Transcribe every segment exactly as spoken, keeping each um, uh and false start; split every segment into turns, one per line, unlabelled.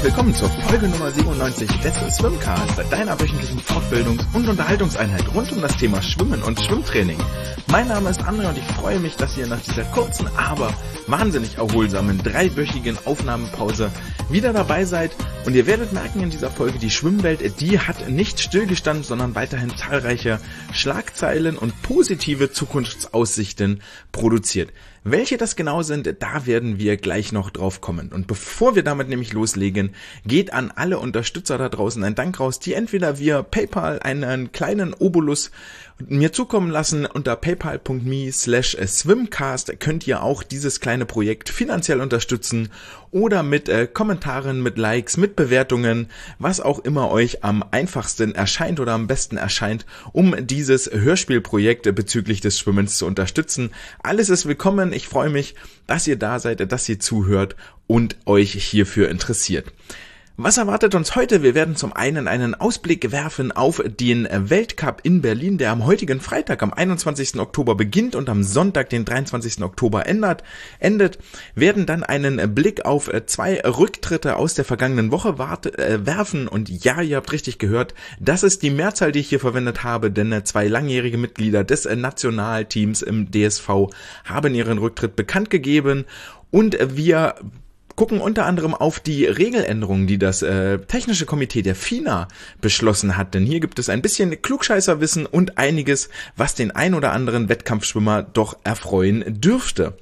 willkommen zur Folge Nummer siebenundneunzig des Swimcast, deiner wöchentlichen Fortbildungs- und Unterhaltungseinheit rund um das Thema Schwimmen und Schwimmtraining. Mein Name ist André und ich freue mich, dass ihr nach dieser kurzen, aber wahnsinnig erholsamen dreiwöchigen Aufnahmepause wieder dabei seid. Und ihr werdet merken in dieser Folge, die Schwimmwelt, die hat nicht stillgestanden, sondern weiterhin zahlreiche Schlagzeilen und positive Zukunftsaussichten produziert. Welche das genau sind, da werden wir gleich noch drauf kommen. Und bevor wir damit nämlich loslegen, geht an alle Unterstützer da draußen ein Dank raus, die entweder via PayPal einen kleinen Obolus mir zukommen lassen. Unter paypal.me slash swimcast könnt ihr auch dieses kleine Projekt finanziell unterstützen oder mit äh, Kommentaren, mit Likes, mit Bewertungen, was auch immer euch am einfachsten erscheint oder am besten erscheint, um dieses Hörspielprojekt bezüglich des Schwimmens zu unterstützen. Alles ist willkommen. Ich freue mich, dass ihr da seid, dass ihr zuhört und euch hierfür interessiert. Was erwartet uns heute? Wir werden zum einen einen Ausblick werfen auf den Weltcup in Berlin, der am heutigen Freitag, am einundzwanzigsten Oktober beginnt und am Sonntag, den dreiundzwanzigsten Oktober endet. endet. Werden dann einen Blick auf zwei Rücktritte aus der vergangenen Woche warte, äh, werfen. Und ja, ihr habt richtig gehört, das ist die Mehrzahl, die ich hier verwendet habe, denn zwei langjährige Mitglieder des Nationalteams im D S V haben ihren Rücktritt bekannt gegeben. Und wir gucken unter anderem auf die Regeländerungen, die das äh, technische Komitee der FINA beschlossen hat, denn hier gibt es ein bisschen Klugscheißerwissen und einiges, was den ein oder anderen Wettkampfschwimmer doch erfreuen dürfte.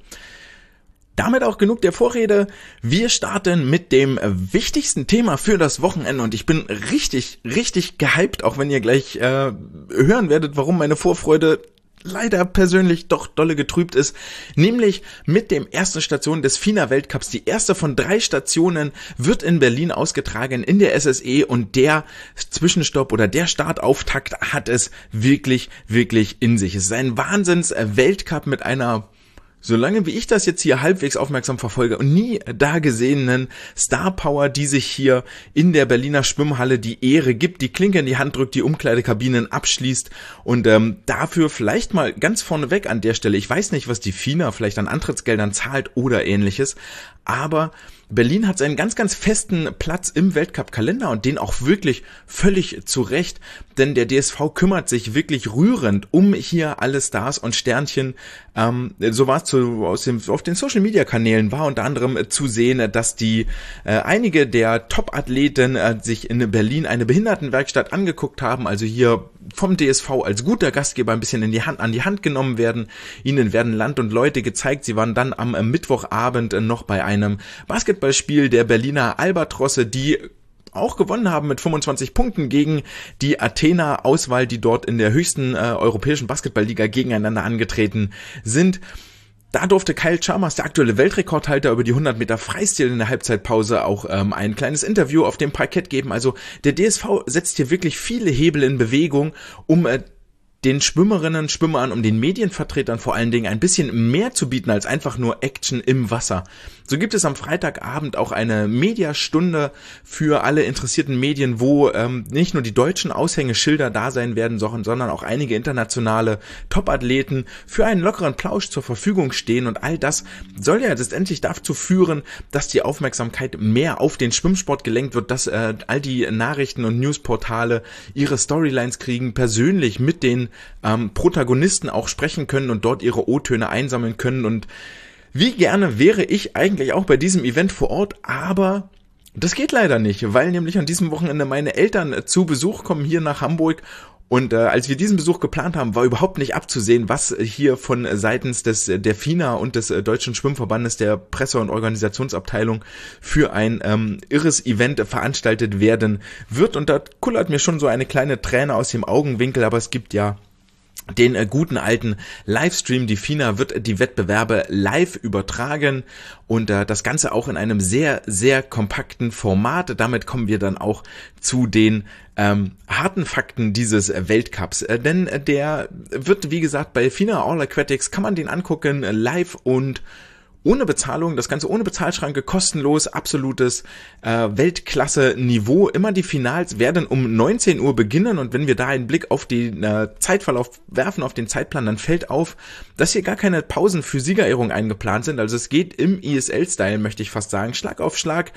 Damit auch genug der Vorrede. Wir starten mit dem wichtigsten Thema für das Wochenende und ich bin richtig, richtig gehypt, auch wenn ihr gleich äh, hören werdet, warum meine Vorfreude leider persönlich doch dolle getrübt ist, nämlich mit dem ersten Station des FINA-Weltcups. Die erste von drei Stationen wird in Berlin ausgetragen in der S S E und der Zwischenstopp oder der Startauftakt hat es wirklich, wirklich in sich. Es ist ein Wahnsinns-Weltcup mit einer, solange wie ich das jetzt hier halbwegs aufmerksam verfolge, und nie da gesehenen Star Power, die sich hier in der Berliner Schwimmhalle die Ehre gibt, die Klinke in die Hand drückt, die Umkleidekabinen abschließt und ähm, dafür vielleicht mal ganz vorneweg an der Stelle, ich weiß nicht, was die FINA vielleicht an Antrittsgeldern zahlt oder ähnliches, aber Berlin hat seinen ganz, ganz festen Platz im Weltcup-Kalender und den auch wirklich völlig zu Recht, denn der D S V kümmert sich wirklich rührend um hier alle Stars und Sternchen. Ähm, so war es zu, aus dem, auf den Social-Media-Kanälen war unter anderem äh, zu sehen, dass die äh, einige der Top-Athleten äh, sich in Berlin eine Behindertenwerkstatt angeguckt haben, also hier vom D S V als guter Gastgeber ein bisschen in die Hand, an die Hand genommen werden. Ihnen werden Land und Leute gezeigt. Sie waren dann am äh, Mittwochabend äh, noch bei einem Basketballspiel der Berliner Albatrosse, die auch gewonnen haben mit fünfundzwanzig Punkten gegen die Athena Auswahl, die dort in der höchsten äh, europäischen Basketballliga gegeneinander angetreten sind. Da durfte Kyle Chalmers, der aktuelle Weltrekordhalter über die hundert Meter Freistil in der Halbzeitpause, auch ähm, ein kleines Interview auf dem Parkett geben. Also der D S V setzt hier wirklich viele Hebel in Bewegung, um äh, den Schwimmerinnen, Schwimmern, um den Medienvertretern vor allen Dingen ein bisschen mehr zu bieten als einfach nur Action im Wasser. So gibt es am Freitagabend auch eine Mediastunde für alle interessierten Medien, wo ähm, nicht nur die deutschen Aushängeschilder da sein werden, sondern auch einige internationale Topathleten für einen lockeren Plausch zur Verfügung stehen. Und all das soll ja letztendlich dazu führen, dass die Aufmerksamkeit mehr auf den Schwimmsport gelenkt wird, dass äh, all die Nachrichten- und Newsportale ihre Storylines kriegen, persönlich mit den ähm, Protagonisten auch sprechen können und dort ihre O-Töne einsammeln können. Und wie gerne wäre ich eigentlich auch bei diesem Event vor Ort, aber das geht leider nicht, weil nämlich an diesem Wochenende meine Eltern zu Besuch kommen hier nach Hamburg. Und äh, als wir diesen Besuch geplant haben, war überhaupt nicht abzusehen, was hier von seitens des der FINA und des äh, Deutschen Schwimmverbandes, der Presse- und Organisationsabteilung für ein ähm, irres Event veranstaltet werden wird. Und da kullert mir schon so eine kleine Träne aus dem Augenwinkel, aber es gibt ja den äh, guten alten Livestream. Die FINA wird die Wettbewerbe live übertragen und äh, das Ganze auch in einem sehr, sehr kompakten Format. Damit kommen wir dann auch zu den ähm, harten Fakten dieses äh, Weltcups. Äh, denn äh, der wird, wie gesagt, bei FINA All Aquatics kann man den angucken, äh, live und ohne Bezahlung, das Ganze ohne Bezahlschranke, kostenlos, absolutes äh, Weltklasse-Niveau. Immer die Finals werden um neunzehn Uhr beginnen und wenn wir da einen Blick auf den äh, Zeitverlauf werfen, auf den Zeitplan, dann fällt auf, dass hier gar keine Pausen für Siegerehrung eingeplant sind. Also es geht im E S L-Style, möchte ich fast sagen, Schlag auf Schlag.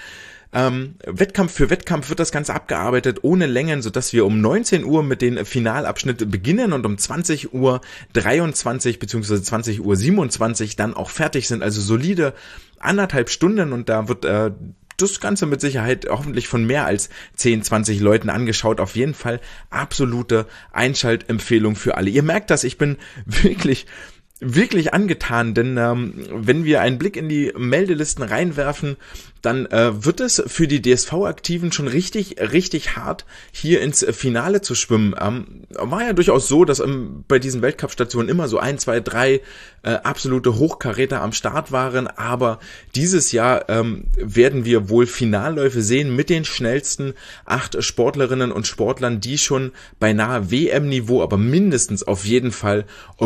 Ähm, Wettkampf für Wettkampf wird das Ganze abgearbeitet, ohne Längen, sodass wir um neunzehn Uhr mit den Finalabschnitt beginnen und um zwanzig Uhr dreiundzwanzig bzw. zwanzig Uhr siebenundzwanzig dann auch fertig sind. Also solide anderthalb Stunden, und da wird äh, das Ganze mit Sicherheit hoffentlich von mehr als zehn, zwanzig Leuten angeschaut. Auf jeden Fall absolute Einschaltempfehlung für alle. Ihr merkt das, ich bin wirklich... wirklich angetan, denn ähm, wenn wir einen Blick in die Meldelisten reinwerfen, dann äh, wird es für die D S V-Aktiven schon richtig, richtig hart, hier ins Finale zu schwimmen. Ähm, war ja durchaus so, dass ähm, bei diesen Weltcup-Stationen immer so ein, zwei, drei äh, absolute Hochkaräter am Start waren, aber dieses Jahr ähm, werden wir wohl Finalläufe sehen mit den schnellsten acht Sportlerinnen und Sportlern, die schon beinahe W M-Niveau, aber mindestens auf jeden Fall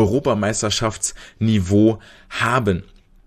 Europameisterschaftsniveau haben.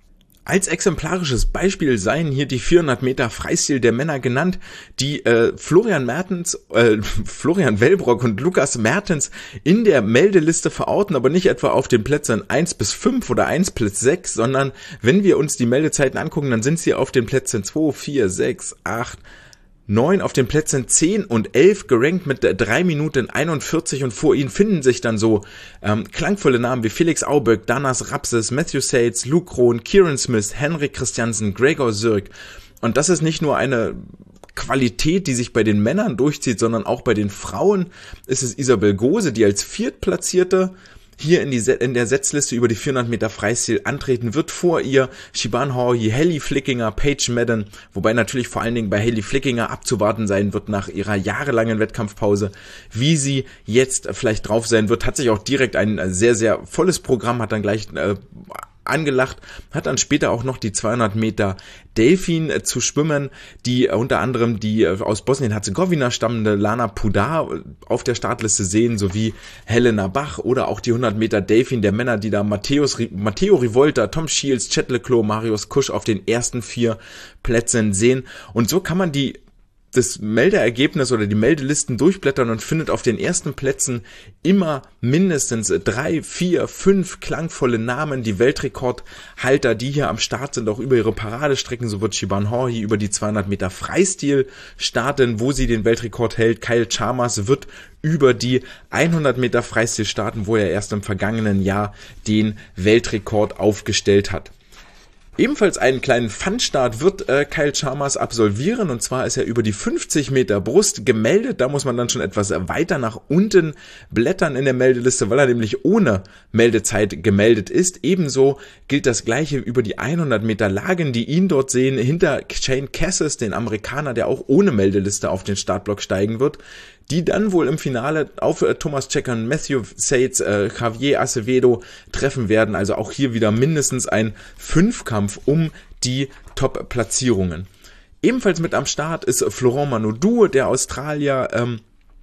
Als exemplarisches Beispiel seien hier die vierhundert Meter Freistil der Männer genannt, die äh, Florian Mertens, äh, Florian Wellbrock und Lukas Mertens in der Meldeliste verorten, aber nicht etwa auf den Plätzen eins bis fünf oder eins bis sechs, sondern wenn wir uns die Meldezeiten angucken, dann sind sie auf den Plätzen zwei, vier, sechs, acht, neun, auf den Plätzen zehn und elf gerankt mit drei Minuten einundvierzig, und vor ihnen finden sich dann so ähm, klangvolle Namen wie Felix Auböck, Danas Rapses, Matthew Sates, Luke Krohn, Kieran Smith, Henrik Christiansen, Gregor Zirk. Und das ist nicht nur eine Qualität, die sich bei den Männern durchzieht, sondern auch bei den Frauen ist es Isabel Gose, die als Viertplatzierte hier in, die, in der Setzliste über die vierhundert Meter Freistil antreten wird. Vor ihr Siobhan Haughey, Hailey Flickinger, Paige Madden, wobei natürlich vor allen Dingen bei Hailey Flickinger abzuwarten sein wird nach ihrer jahrelangen Wettkampfpause, wie sie jetzt vielleicht drauf sein wird. Hat sich auch direkt ein sehr, sehr volles Programm, hat dann gleich äh, angelacht, hat dann später auch noch die zweihundert Meter Delfin äh, zu schwimmen, die äh, unter anderem die äh, aus Bosnien-Herzegowina stammende Lana Pudar äh, auf der Startliste sehen, sowie Helena Bach, oder auch die hundert Meter Delfin der Männer, die da Matthäus, Matteo Rivolta, Tom Shields, Chet Leclos, Marius Kusch auf den ersten vier Plätzen sehen. Und so kann man die das Meldeergebnis oder die Meldelisten durchblättern und findet auf den ersten Plätzen immer mindestens drei, vier, fünf klangvolle Namen, die Weltrekordhalter, die hier am Start sind, auch über ihre Paradestrecken. So wird Siobhan Haughey über die zweihundert Meter Freistil starten, wo sie den Weltrekord hält. Kyle Chalmers wird über die hundert Meter Freistil starten, wo er erst im vergangenen Jahr den Weltrekord aufgestellt hat. Ebenfalls einen kleinen Fun-Start wird äh, Kyle Chalmers absolvieren, und zwar ist er über die fünfzig Meter Brust gemeldet. Da muss man dann schon etwas weiter nach unten blättern in der Meldeliste, weil er nämlich ohne Meldezeit gemeldet ist. Ebenso gilt das Gleiche über die hundert Meter Lagen, die ihn dort sehen, hinter Shane Cassis, den Amerikaner, der auch ohne Meldeliste auf den Startblock steigen wird, die dann wohl im Finale auf äh, Thomas Checker, Matthew Sates, äh, Javier Acevedo treffen werden. Also auch hier wieder mindestens ein Fünfkampf um die Top-Platzierungen. Ebenfalls mit am Start ist Florent Manodou, der Australier, ähm,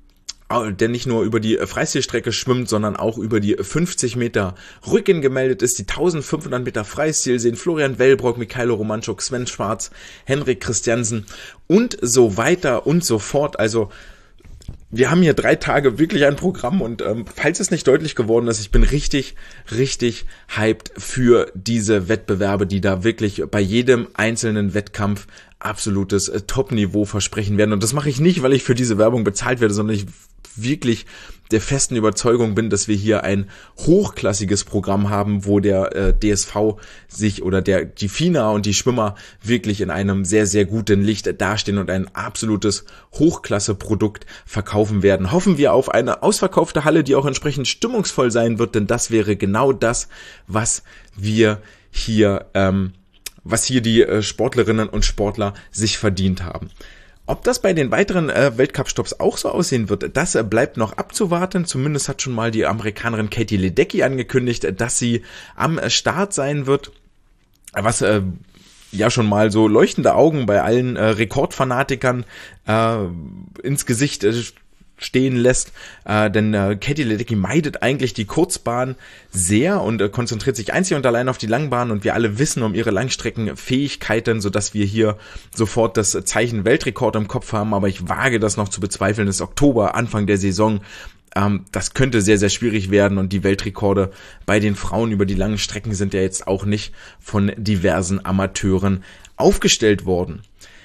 der nicht nur über die Freistilstrecke schwimmt, sondern auch über die fünfzig Meter Rücken gemeldet ist. Die eintausendfünfhundert Meter Freistil sehen Florian Wellbrock, Mikhailo Romanchuk, Sven Schwarz, Henrik Christiansen und so weiter und so fort. Also wir haben hier drei Tage wirklich ein Programm, und ähm, falls es nicht deutlich geworden ist, ich bin richtig, richtig hyped für diese Wettbewerbe, die da wirklich bei jedem einzelnen Wettkampf absolutes äh, Top-Niveau versprechen werden. Und das mache ich nicht, weil ich für diese Werbung bezahlt werde, sondern ich wirklich der festen Überzeugung bin, dass wir hier ein hochklassiges Programm haben, wo der äh, D S V sich oder der die FINA und die Schwimmer wirklich in einem sehr, sehr guten Licht dastehen und ein absolutes Hochklasse-Produkt verkaufen werden. Hoffen wir auf eine ausverkaufte Halle, die auch entsprechend stimmungsvoll sein wird, denn das wäre genau das, was wir hier, ähm, was hier die äh, Sportlerinnen und Sportler sich verdient haben. Ob das bei den weiteren äh, Weltcup-Stops auch so aussehen wird, das äh, bleibt noch abzuwarten. Zumindest hat schon mal die Amerikanerin Katie Ledecky angekündigt, äh, dass sie am äh, Start sein wird, was äh, ja schon mal so leuchtende Augen bei allen äh, Rekordfanatikern äh, ins Gesicht äh, stehen lässt, äh, denn äh, Katie Ledecky meidet eigentlich die Kurzbahn sehr und äh, konzentriert sich einzig und allein auf die Langbahn, und wir alle wissen um ihre Langstreckenfähigkeiten, sodass wir hier sofort das Zeichen Weltrekord im Kopf haben, aber ich wage das noch zu bezweifeln. Es ist Oktober, Anfang der Saison, ähm, das könnte sehr, sehr schwierig werden, und die Weltrekorde bei den Frauen über die langen Strecken sind ja jetzt auch nicht von diversen Amateuren aufgestellt worden.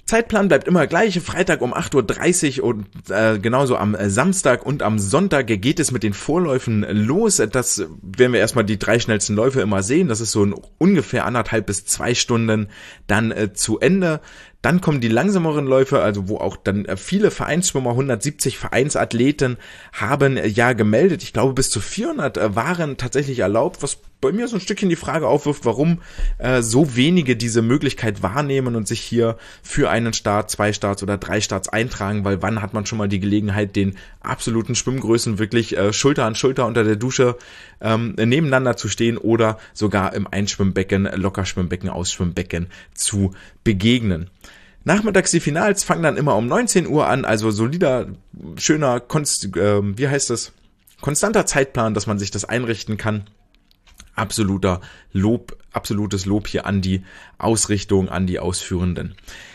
Zeitplan bleibt immer gleich, Freitag um acht Uhr dreißig und äh, genauso am äh, Samstag und am Sonntag geht es mit den Vorläufen los. Das werden wir erstmal die drei schnellsten Läufe immer sehen, das ist so ein ungefähr anderthalb bis zwei Stunden dann äh, zu Ende. Dann kommen die langsameren Läufe, also wo auch dann viele Vereinsschwimmer, hundertsiebzig Vereinsathleten haben ja gemeldet. Ich glaube, bis zu vierhundert waren tatsächlich erlaubt, was bei mir so ein Stückchen die Frage aufwirft, warum äh, so wenige diese Möglichkeit wahrnehmen und sich hier für einen Start, zwei Starts oder drei Starts eintragen, weil wann hat man schon mal die Gelegenheit, den absoluten Schwimmgrößen wirklich äh, Schulter an Schulter unter der Dusche ähm, nebeneinander zu stehen oder sogar im Einschwimmbecken, Lockerschwimmbecken, Ausschwimmbecken zu begegnen. Nachmittags die Finals fangen dann immer um neunzehn Uhr an, also solider, schöner, konst, äh, wie heißt das, konstanter Zeitplan, dass man sich das einrichten kann. Absoluter Lob, absolutes Lob hier an die Ausrichtung, an die Ausführenden.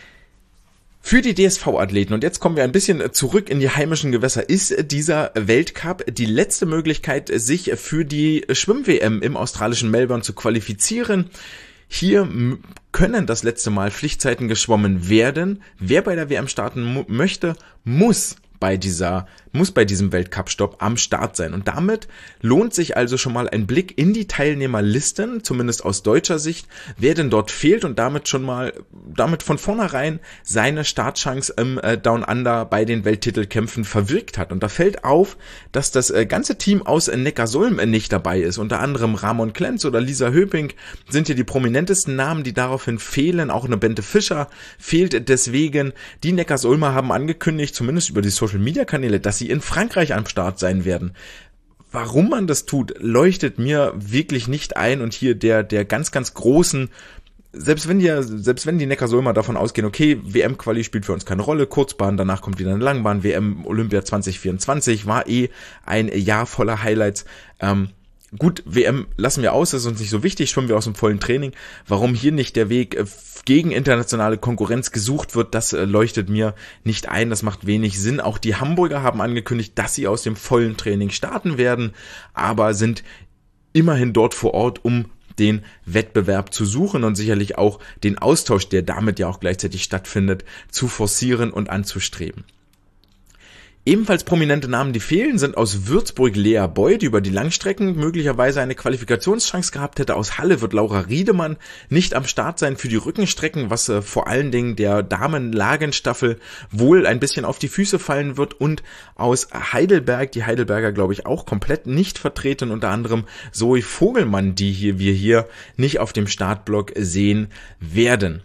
Für die D S V-Athleten, und jetzt kommen wir ein bisschen zurück in die heimischen Gewässer, ist dieser Weltcup die letzte Möglichkeit, sich für die Schwimm-W M im australischen Melbourne zu qualifizieren. Hier können das letzte Mal Pflichtzeiten geschwommen werden. Wer bei der W M starten mu- möchte, muss bei dieser, muss bei diesem Weltcup-Stopp am Start sein. Und damit lohnt sich also schon mal ein Blick in die Teilnehmerlisten, zumindest aus deutscher Sicht, wer denn dort fehlt und damit schon mal, damit von vornherein seine Startchance im äh, Down Under bei den Welttitelkämpfen verwirkt hat. Und da fällt auf, dass das äh, ganze Team aus äh, Neckarsulm äh, nicht dabei ist. Unter anderem Ramon Klenz oder Lisa Höping sind hier die prominentesten Namen, die daraufhin fehlen. Auch eine Bente Fischer fehlt deswegen. Die Neckarsulmer haben angekündigt, zumindest über die Social Media Kanäle, dass sie in Frankreich am Start sein werden. Warum man das tut, leuchtet mir wirklich nicht ein und hier der der ganz ganz großen, selbst wenn die selbst wenn die Neckarsulmer davon ausgehen, okay, W M-Quali spielt für uns keine Rolle, Kurzbahn, danach kommt wieder eine Langbahn, W M Olympia zwanzig vierundzwanzig war eh ein Jahr voller Highlights. Ähm, Gut, W M lassen wir aus, das ist uns nicht so wichtig, schwimmen wir aus dem vollen Training. Warum hier nicht der Weg gegen internationale Konkurrenz gesucht wird, das leuchtet mir nicht ein, das macht wenig Sinn. Auch die Hamburger haben angekündigt, dass sie aus dem vollen Training starten werden, aber sind immerhin dort vor Ort, um den Wettbewerb zu suchen und sicherlich auch den Austausch, der damit ja auch gleichzeitig stattfindet, zu forcieren und anzustreben. Ebenfalls prominente Namen, die fehlen, sind aus Würzburg Lea Boy, die über die Langstrecken möglicherweise eine Qualifikationschance gehabt hätte. Aus Halle wird Laura Riedemann nicht am Start sein für die Rückenstrecken, was äh, vor allen Dingen der Damen-Lagenstaffel wohl ein bisschen auf die Füße fallen wird. Und aus Heidelberg, die Heidelberger glaube ich auch komplett nicht vertreten, unter anderem Zoe Vogelmann, die hier wir hier nicht auf dem Startblock sehen werden.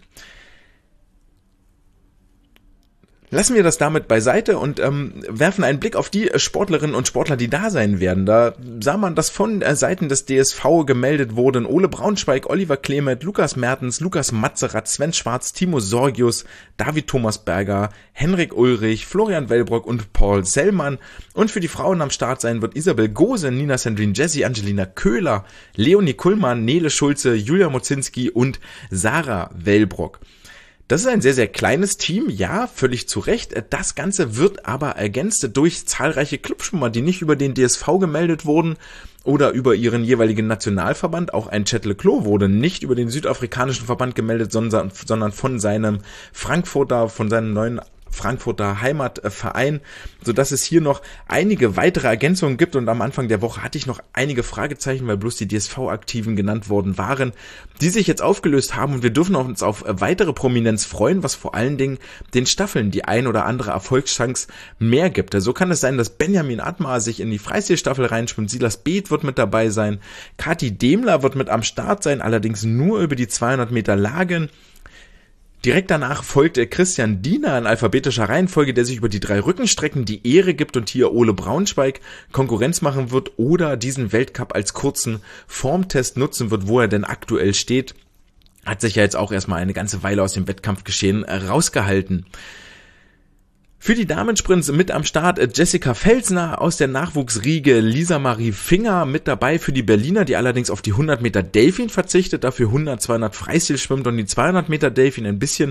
Lassen wir das damit beiseite und ähm, werfen einen Blick auf die Sportlerinnen und Sportler, die da sein werden. Da sah man, dass von äh, Seiten des D S V gemeldet wurden Ole Braunschweig, Oliver Clement, Lukas Mertens, Lukas Matzerath, Sven Schwarz, Timo Sorgius, David Thomas Berger, Henrik Ulrich, Florian Wellbrock und Paul Sellmann. Und für die Frauen am Start sein wird Isabel Gose, Nina Sandrine Jessie, Angelina Köhler, Leonie Kullmann, Nele Schulze, Julia Mozinski und Sarah Wellbrock. Das ist ein sehr, sehr kleines Team, ja, völlig zu Recht. Das Ganze wird aber ergänzt durch zahlreiche Clubschwimmer, die nicht über den D S V gemeldet wurden oder über ihren jeweiligen Nationalverband. Auch ein Chet Leclos wurde nicht über den südafrikanischen Verband gemeldet, sondern, sondern von seinem Frankfurter, von seinem neuen Frankfurter Heimatverein, sodass es hier noch einige weitere Ergänzungen gibt. Und am Anfang der Woche hatte ich noch einige Fragezeichen, weil bloß die D S V-Aktiven genannt worden waren, die sich jetzt aufgelöst haben, und wir dürfen uns auf weitere Prominenz freuen, was vor allen Dingen den Staffeln die ein oder andere Erfolgschance mehr gibt. So kann es sein, dass Benjamin Atmar sich in die Freistilstaffel reinschwimmt, Silas Beeth wird mit dabei sein, Kathi Demler wird mit am Start sein, allerdings nur über die zweihundert Meter Lagen. Direkt danach folgt Christian Diener in alphabetischer Reihenfolge, der sich über die drei Rückenstrecken die Ehre gibt und hier Ole Braunschweig Konkurrenz machen wird oder diesen Weltcup als kurzen Formtest nutzen wird, wo er denn aktuell steht. Hat sich ja jetzt auch erstmal eine ganze Weile aus dem Wettkampfgeschehen rausgehalten. Für die Damensprints mit am Start Jessica Felsner aus der Nachwuchsriege, Lisa Marie Finger mit dabei für die Berliner, die allerdings auf die hundert Meter Delfin verzichtet, dafür hundert, zweihundert Freistil schwimmt und die zweihundert Meter Delfin ein bisschen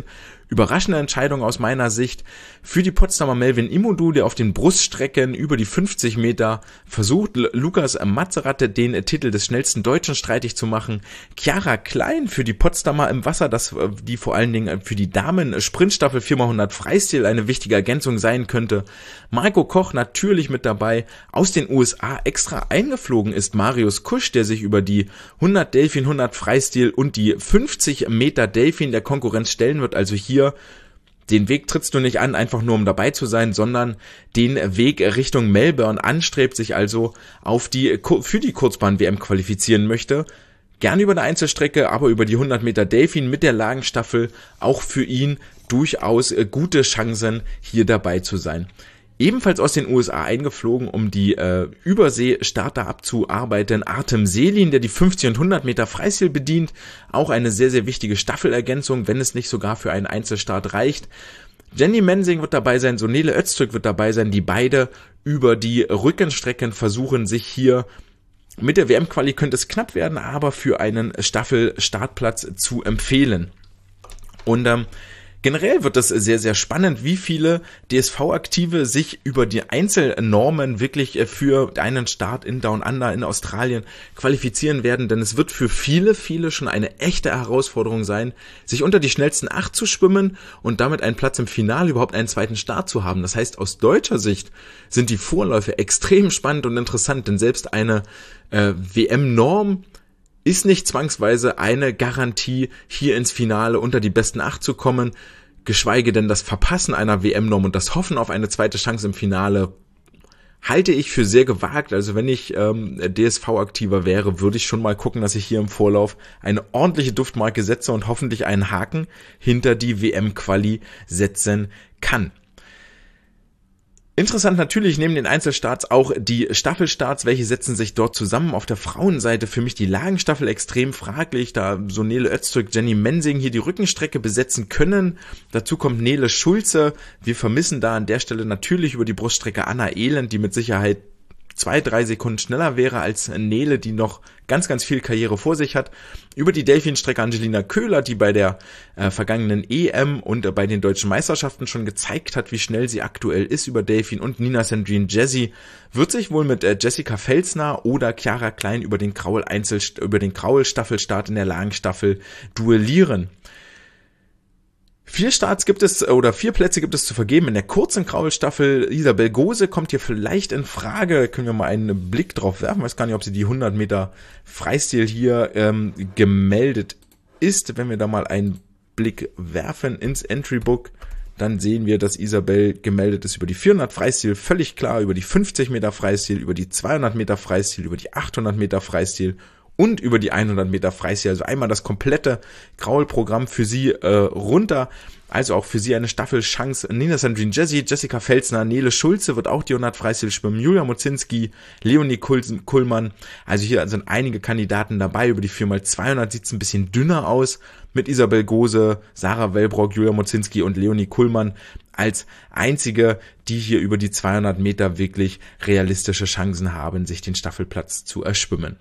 überraschende Entscheidung aus meiner Sicht für die Potsdamer Melvin Imodu, der auf den Bruststrecken über die fünfzig Meter versucht, Lukas Matzerath den Titel des schnellsten Deutschen streitig zu machen. Chiara Klein für die Potsdamer im Wasser, das die vor allen Dingen für die Damen Sprintstaffel vier mal hundert Freistil eine wichtige Ergänzung sein könnte. Marco Koch natürlich mit dabei. Aus den U S A extra eingeflogen ist Marius Kusch, der sich über die hundert Delfin, hundert Freistil und die fünfzig Meter Delfin der Konkurrenz stellen wird. Also hier den Weg trittst du nicht an, einfach nur um dabei zu sein, sondern den Weg Richtung Melbourne anstrebt, sich also auf die für die Kurzbahn-W M qualifizieren möchte. Gerne über eine Einzelstrecke, aber über die hundert Meter Delfin mit der Lagenstaffel auch für ihn durchaus gute Chancen, hier dabei zu sein. Ebenfalls aus den U S A eingeflogen, um die äh, Überseestarter abzuarbeiten, Artem Selin, der die fünfzig und hundert Meter Freistil bedient. Auch eine sehr, sehr wichtige Staffelergänzung, wenn es nicht sogar für einen Einzelstart reicht. Jenny Mensing wird dabei sein, Sonele Öztürk wird dabei sein, die beide über die Rückenstrecken versuchen, sich hier mit der W M-Quali könnte es knapp werden, aber für einen Staffelstartplatz zu empfehlen. Und ähm, generell wird es sehr, sehr spannend, wie viele D S V-Aktive sich über die Einzelnormen wirklich für einen Start in Down Under in Australien qualifizieren werden, denn es wird für viele, viele schon eine echte Herausforderung sein, sich unter die schnellsten acht zu schwimmen und damit einen Platz im Finale, überhaupt einen zweiten Start zu haben. Das heißt, aus deutscher Sicht sind die Vorläufe extrem spannend und interessant, denn selbst eine äh, W M-Norm ist nicht zwangsweise eine Garantie, hier ins Finale unter die besten acht zu kommen, geschweige denn das Verpassen einer W M-Norm und das Hoffen auf eine zweite Chance im Finale halte ich für sehr gewagt. Also wenn ich ähm, D S V-Aktiver wäre, würde ich schon mal gucken, dass ich hier im Vorlauf eine ordentliche Duftmarke setze und hoffentlich einen Haken hinter die W M-Quali setzen kann. Interessant natürlich neben den Einzelstarts auch die Staffelstarts, welche setzen sich dort zusammen. Auf der Frauenseite für mich die Lagenstaffel extrem fraglich, da so Nele Öztürk, Jenny Mensing hier die Rückenstrecke besetzen können. Dazu kommt Nele Schulze. Wir vermissen da an der Stelle natürlich über die Bruststrecke Anna Elend, die mit Sicherheit zwei, drei Sekunden schneller wäre als Nele, die noch ganz, ganz viel Karriere vor sich hat. Über die Delfinstrecke Angelina Köhler, die bei der äh, vergangenen E M und äh, bei den deutschen Meisterschaften schon gezeigt hat, wie schnell sie aktuell ist über Delfin, und Nina Sandrine Jessie wird sich wohl mit äh, Jessica Felsner oder Chiara Klein über den Kraul Einzel über den Kraul Staffelstart in der Lagenstaffel duellieren. Vier Starts gibt es, oder vier Plätze gibt es zu vergeben in der kurzen Kraulstaffel. Isabel Gose kommt hier vielleicht in Frage. Können wir mal einen Blick drauf werfen. Ich weiß gar nicht, ob sie die hundert Meter Freistil hier ähm, gemeldet ist. Wenn wir da mal einen Blick werfen ins Entrybook, dann sehen wir, dass Isabel gemeldet ist über die vierhundert Freistil, völlig klar, über die fünfzig Meter Freistil, über die zweihundert Meter Freistil, über die achthundert Meter Freistil und über die hundert Meter Freistil, also einmal das komplette Kraulprogramm für sie äh, runter, also auch für sie eine Staffelchance. Nina Sandrine Jessie, Jessica Felsner, Nele Schulze wird auch die hundert Freistil schwimmen, Julia Mozinski, Leonie Kuhlmann, also hier sind einige Kandidaten dabei. Über die vier mal zweihundert sieht es ein bisschen dünner aus, mit Isabel Gose, Sarah Wellbrock, Julia Mozinski und Leonie Kuhlmann als einzige, die hier über die zweihundert Meter wirklich realistische Chancen haben, sich den Staffelplatz zu erschwimmen.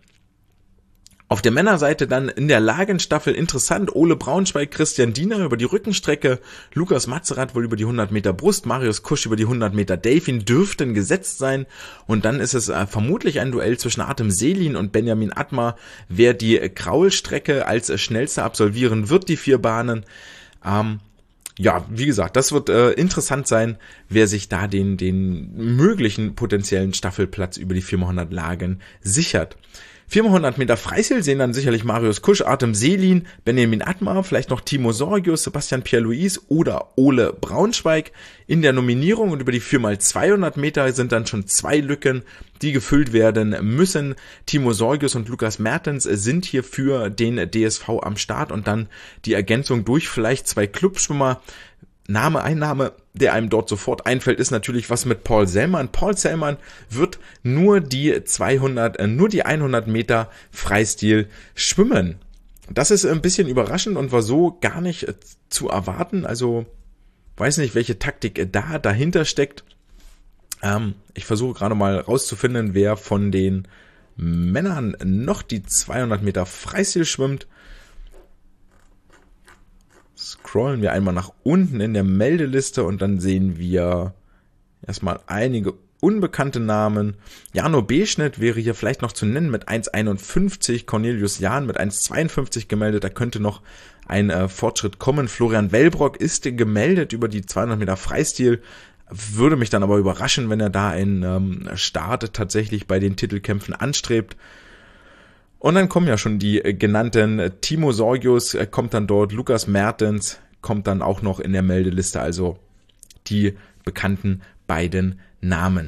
Auf der Männerseite dann in der Lagenstaffel interessant, Ole Braunschweig, Christian Diener über die Rückenstrecke, Lukas Matzerath wohl über die hundert Meter Brust, Marius Kusch über die hundert Meter Delfin dürften gesetzt sein, und dann ist es äh, vermutlich ein Duell zwischen Artem Selin und Benjamin Atmar, wer die Kraulstrecke als äh, schnellster absolvieren wird, die vier Bahnen. Ähm, Ja, wie gesagt, das wird äh, interessant sein, wer sich da den den möglichen potenziellen Staffelplatz über die vier mal hundert Lagen sichert. vier mal hundert Meter Freistil sehen dann sicherlich Marius Kusch, Artem Selin, Benjamin Atmar, vielleicht noch Timo Sorgius, Sebastian Pierre-Louis oder Ole Braunschweig in der Nominierung, und über die vier mal zweihundert Meter sind dann schon zwei Lücken, die gefüllt werden müssen. Timo Sorgius und Lukas Mertens sind hier für den D S V am Start, und dann die Ergänzung durch vielleicht zwei Clubschwimmer. Name, ein Name, der einem dort sofort einfällt, ist natürlich was mit Paul Sellmann. Paul Sellmann wird nur die zweihundert, äh, nur die hundert Meter Freistil schwimmen. Das ist ein bisschen überraschend und war so gar nicht äh, zu erwarten. Also weiß nicht, welche Taktik da dahinter steckt. Ähm, ich versuche gerade mal rauszufinden, wer von den Männern noch die zweihundert Meter Freistil schwimmt. scrollen wir einmal nach unten in der Meldeliste und dann sehen wir erstmal einige unbekannte Namen. Jano Beschnitt wäre hier vielleicht noch zu nennen mit eins Komma einundfünfzig, Cornelius Jahn mit eins Komma zweiundfünfzig gemeldet, da könnte noch ein äh, Fortschritt kommen. Florian Wellbrock ist gemeldet über die zweihundert Meter Freistil, würde mich dann aber überraschen, wenn er da einen ähm, Start tatsächlich bei den Titelkämpfen anstrebt. Und dann kommen ja schon die äh, genannten, Timo Sorgius äh, kommt dann dort, Lukas Mertens kommt dann auch noch in der Meldeliste, also die bekannten beiden Namen.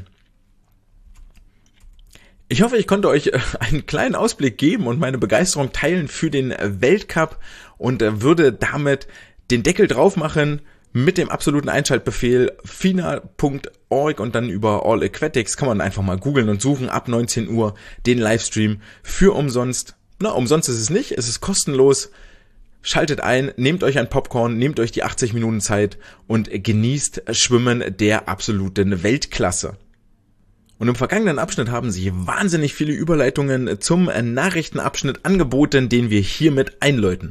Ich hoffe, ich konnte euch einen kleinen Ausblick geben und meine Begeisterung teilen für den Weltcup und würde damit den Deckel drauf machen mit dem absoluten Einschaltbefehl F I N A Punkt org und dann über All Aquatics kann man einfach mal googeln und suchen ab neunzehn Uhr den Livestream für umsonst. Na, umsonst ist es nicht, es ist kostenlos. Schaltet ein, nehmt euch ein Popcorn, nehmt euch die achtzig Minuten Zeit und genießt Schwimmen der absoluten Weltklasse. Und im vergangenen Abschnitt haben sich wahnsinnig viele Überleitungen zum Nachrichtenabschnitt angeboten, den wir hiermit einläuten.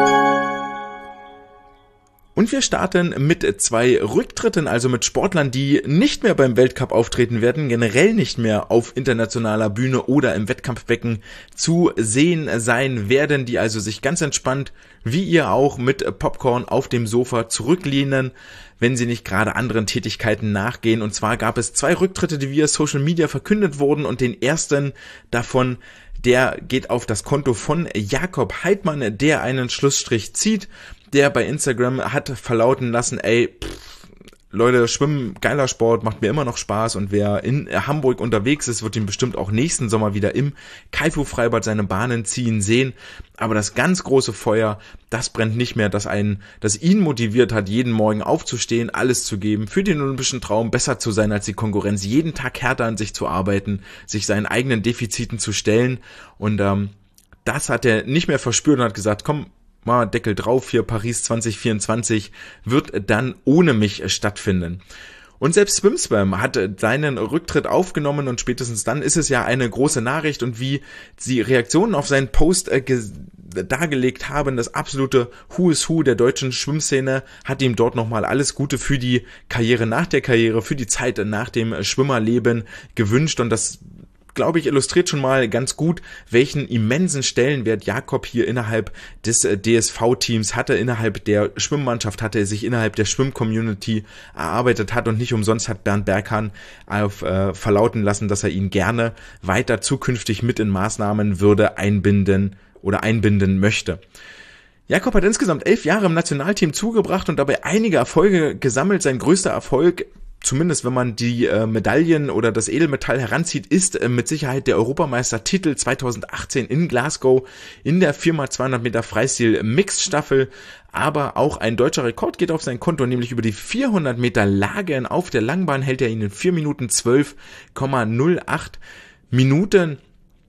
Und wir starten mit zwei Rücktritten, also mit Sportlern, die nicht mehr beim Weltcup auftreten werden, generell nicht mehr auf internationaler Bühne oder im Wettkampfbecken zu sehen sein werden, die also sich ganz entspannt, wie ihr auch, mit Popcorn auf dem Sofa zurücklehnen, wenn sie nicht gerade anderen Tätigkeiten nachgehen. Und zwar gab es zwei Rücktritte, die via Social Media verkündet wurden, und den ersten davon, der geht auf das Konto von Jakob Heidmann, der einen Schlussstrich zieht, der bei Instagram hat verlauten lassen, ey, pff, Leute, Schwimmen, geiler Sport, macht mir immer noch Spaß, und wer in Hamburg unterwegs ist, wird ihn bestimmt auch nächsten Sommer wieder im Kaifu-Freibad seine Bahnen ziehen sehen. Aber das ganz große Feuer, das brennt nicht mehr, das einen, das ihn motiviert hat, jeden Morgen aufzustehen, alles zu geben, für den olympischen Traum besser zu sein als die Konkurrenz, jeden Tag härter an sich zu arbeiten, sich seinen eigenen Defiziten zu stellen. Und ähm, das hat er nicht mehr verspürt und hat gesagt, komm, mal Deckel drauf hier, Paris zwanzig vierundzwanzig wird dann ohne mich stattfinden. Und selbst SwimSwam hat seinen Rücktritt aufgenommen, und spätestens dann ist es ja eine große Nachricht, und wie die Reaktionen auf seinen Post äh, ge- dargelegt haben, das absolute Who is Who der deutschen Schwimmszene hat ihm dort nochmal alles Gute für die Karriere nach der Karriere, für die Zeit nach dem Schwimmerleben gewünscht, und das, glaube ich, illustriert schon mal ganz gut, welchen immensen Stellenwert Jakob hier innerhalb des D S V-Teams hatte, innerhalb der Schwimmmannschaft hatte, er sich innerhalb der Schwimm-Community erarbeitet hat, und nicht umsonst hat Bernd Berghahn auf, äh, verlauten lassen, dass er ihn gerne weiter zukünftig mit in Maßnahmen würde einbinden oder einbinden möchte. Jakob hat insgesamt elf Jahre im Nationalteam zugebracht und dabei einige Erfolge gesammelt. Sein größter Erfolg, zumindest wenn man die äh, Medaillen oder das Edelmetall heranzieht, ist äh, mit Sicherheit der Europameistertitel zweitausendachtzehn in Glasgow in der vier mal zweihundert Meter Freistil Mixed-Staffel. Aber auch ein deutscher Rekord geht auf sein Konto, nämlich über die vierhundert Meter Lagen. Auf der Langbahn hält er ihn in vier Minuten zwölf Komma null acht Minuten.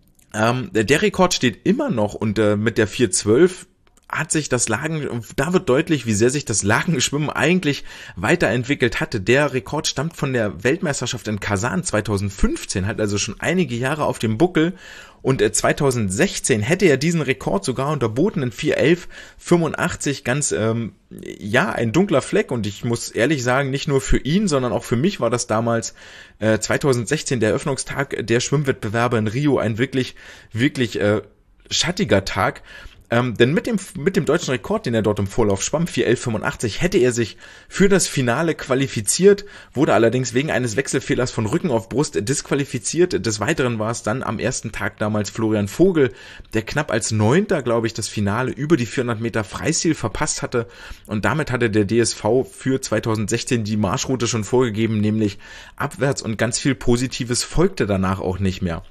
Ähm, der Rekord steht immer noch, und äh, mit der vier zwölf hat sich das Lagen, da wird deutlich, wie sehr sich das Lagenschwimmen eigentlich weiterentwickelt hatte. Der Rekord stammt von der Weltmeisterschaft in Kasan zweitausendfünfzehn, hat also schon einige Jahre auf dem Buckel, und zweitausendsechzehn hätte er diesen Rekord sogar unterboten in vier elf fünfundachtzig, ganz, ähm, ja, ein dunkler Fleck, und ich muss ehrlich sagen, nicht nur für ihn, sondern auch für mich war das damals äh, zweitausendsechzehn, der Eröffnungstag der Schwimmwettbewerbe in Rio, ein wirklich, wirklich äh, schattiger Tag. Ähm, denn mit dem mit dem deutschen Rekord, den er dort im Vorlauf schwamm, vier elf fünfundachtzig, hätte er sich für das Finale qualifiziert, wurde allerdings wegen eines Wechselfehlers von Rücken auf Brust disqualifiziert. Des Weiteren war es dann am ersten Tag damals Florian Vogel, der knapp als Neunter, glaube ich, das Finale über die vierhundert Meter Freistil verpasst hatte, und damit hatte der D S V für zweitausendsechzehn die Marschroute schon vorgegeben, nämlich abwärts, und ganz viel Positives folgte danach auch nicht mehr.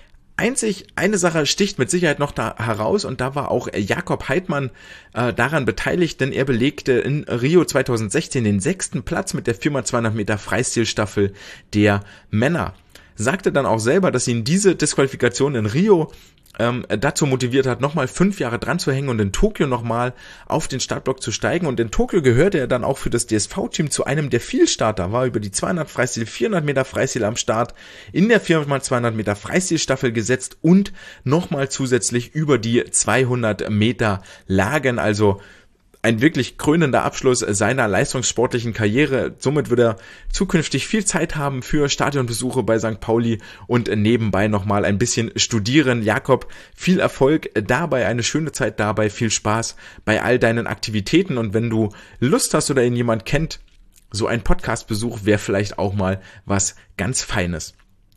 Einzig eine Sache sticht mit Sicherheit noch da heraus, und da war auch Jakob Heidmann äh, daran beteiligt, denn er belegte in Rio zweitausendsechzehn den sechsten Platz mit der vier mal zweihundert Meter Freistilstaffel der Männer. Sagte dann auch selber, dass ihn diese Disqualifikation in Rio ähm, dazu motiviert hat, nochmal fünf Jahre dran zu hängen und in Tokio nochmal auf den Startblock zu steigen. Und in Tokio gehörte er dann auch für das D S V-Team zu einem der Vielstarter, war über die zweihundert Freistil, vierhundert Meter Freistil am Start, in der vier mal zweihundert Meter Freistilstaffel gesetzt und nochmal zusätzlich über die zweihundert Meter Lagen, also ein wirklich krönender Abschluss seiner leistungssportlichen Karriere. Somit wird er zukünftig viel Zeit haben für Stadionbesuche bei Sankt Pauli und nebenbei nochmal ein bisschen studieren. Jakob, viel Erfolg dabei, eine schöne Zeit dabei, viel Spaß bei all deinen Aktivitäten. Und wenn du Lust hast oder ihn jemand kennt, so ein Podcastbesuch wäre vielleicht auch mal was ganz Feines.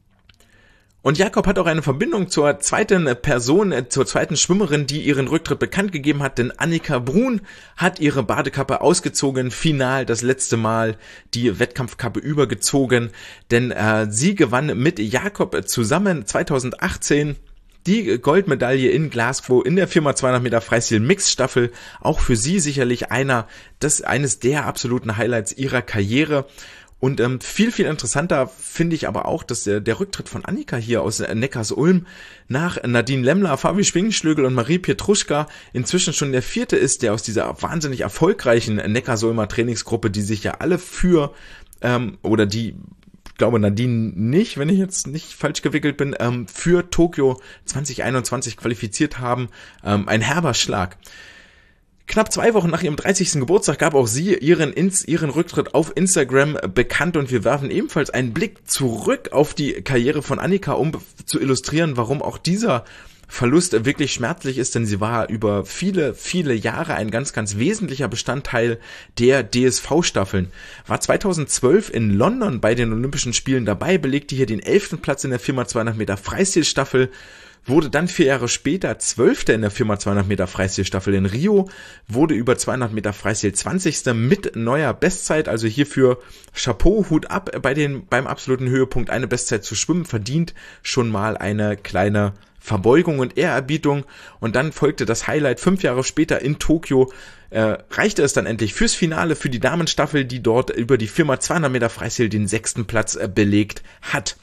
Und Jakob hat auch eine Verbindung zur zweiten Person, zur zweiten Schwimmerin, die ihren Rücktritt bekannt gegeben hat, denn Annika Brun hat ihre Badekappe ausgezogen, final das letzte Mal die Wettkampfkappe übergezogen, denn äh, sie gewann mit Jakob zusammen zweitausendachtzehn die Goldmedaille in Glasgow in der vier mal zweihundert Meter Freistil Mixstaffel, auch für sie sicherlich einer, das, eines der absoluten Highlights ihrer Karriere. Und ähm, viel, viel interessanter finde ich aber auch, dass der, der Rücktritt von Annika hier aus Neckarsulm nach Nadine Lemmler, Fabi Schwingenschlögel und Marie Pietruschka inzwischen schon der vierte ist, der aus dieser wahnsinnig erfolgreichen Neckarsulmer Trainingsgruppe, die sich ja alle für, ähm, oder die, ich glaube Nadine nicht, wenn ich jetzt nicht falsch gewickelt bin, ähm, für Tokio zwanzig einundzwanzig qualifiziert haben, ähm, ein herber Schlag. Knapp zwei Wochen nach ihrem dreißigsten Geburtstag gab auch sie ihren, ihren Rücktritt auf Instagram bekannt und wir werfen ebenfalls einen Blick zurück auf die Karriere von Annika, um zu illustrieren, warum auch dieser Verlust wirklich schmerzlich ist, denn sie war über viele, viele Jahre ein ganz, ganz wesentlicher Bestandteil der D S V-Staffeln. War zweitausendzwölf in London bei den Olympischen Spielen dabei, belegte hier den elften Platz in der vier mal zweihundert Meter Freistilstaffel, wurde dann vier Jahre später Zwölfter in der vier mal zweihundert Meter Freistilstaffel in Rio, wurde über zweihundert Meter Freistil zwanzigster mit neuer Bestzeit, also hierfür Chapeau, Hut ab, bei den, beim absoluten Höhepunkt eine Bestzeit zu schwimmen, verdient schon mal eine kleine Verbeugung und Ehrerbietung. Und dann folgte das Highlight fünf Jahre später in Tokio, äh, reichte es dann endlich fürs Finale für die Damenstaffel, die dort über die vier mal zweihundert Meter Freistil den sechsten Platz äh, belegt hat.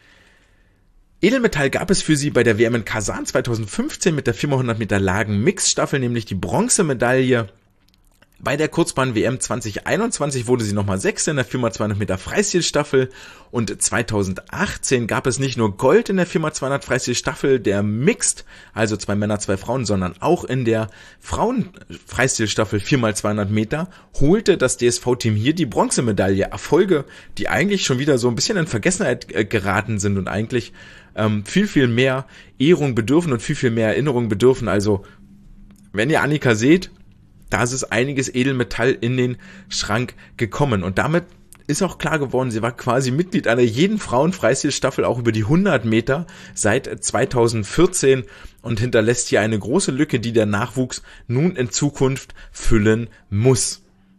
Edelmetall gab es für sie bei der W M in Kasan zweitausendfünfzehn mit der vier mal hundert Meter Lagen-Mixstaffel, nämlich die Bronzemedaille. Bei der Kurzbahn-W M zwanzig einundzwanzig wurde sie nochmal Sechste in der vier mal zweihundert Meter Freistilstaffel und zweitausendachtzehn gab es nicht nur Gold in der vier mal zweihundert Freistilstaffel, der Mixed, also zwei Männer, zwei Frauen, sondern auch in der Frauen-Freistilstaffel vier mal zweihundert Meter holte das D S V-Team hier die Bronzemedaille. Erfolge, die eigentlich schon wieder so ein bisschen in Vergessenheit äh, geraten sind und eigentlich ähm, viel, viel mehr Ehrung bedürfen und viel, viel mehr Erinnerung bedürfen. Also, wenn ihr Annika seht, da ist einiges Edelmetall in den Schrank gekommen. Und damit ist auch klar geworden, sie war quasi Mitglied einer jeden Frauen-Freistilstaffel, auch über die hundert Meter seit zweitausendvierzehn und hinterlässt hier eine große Lücke, die der Nachwuchs nun in Zukunft füllen muss.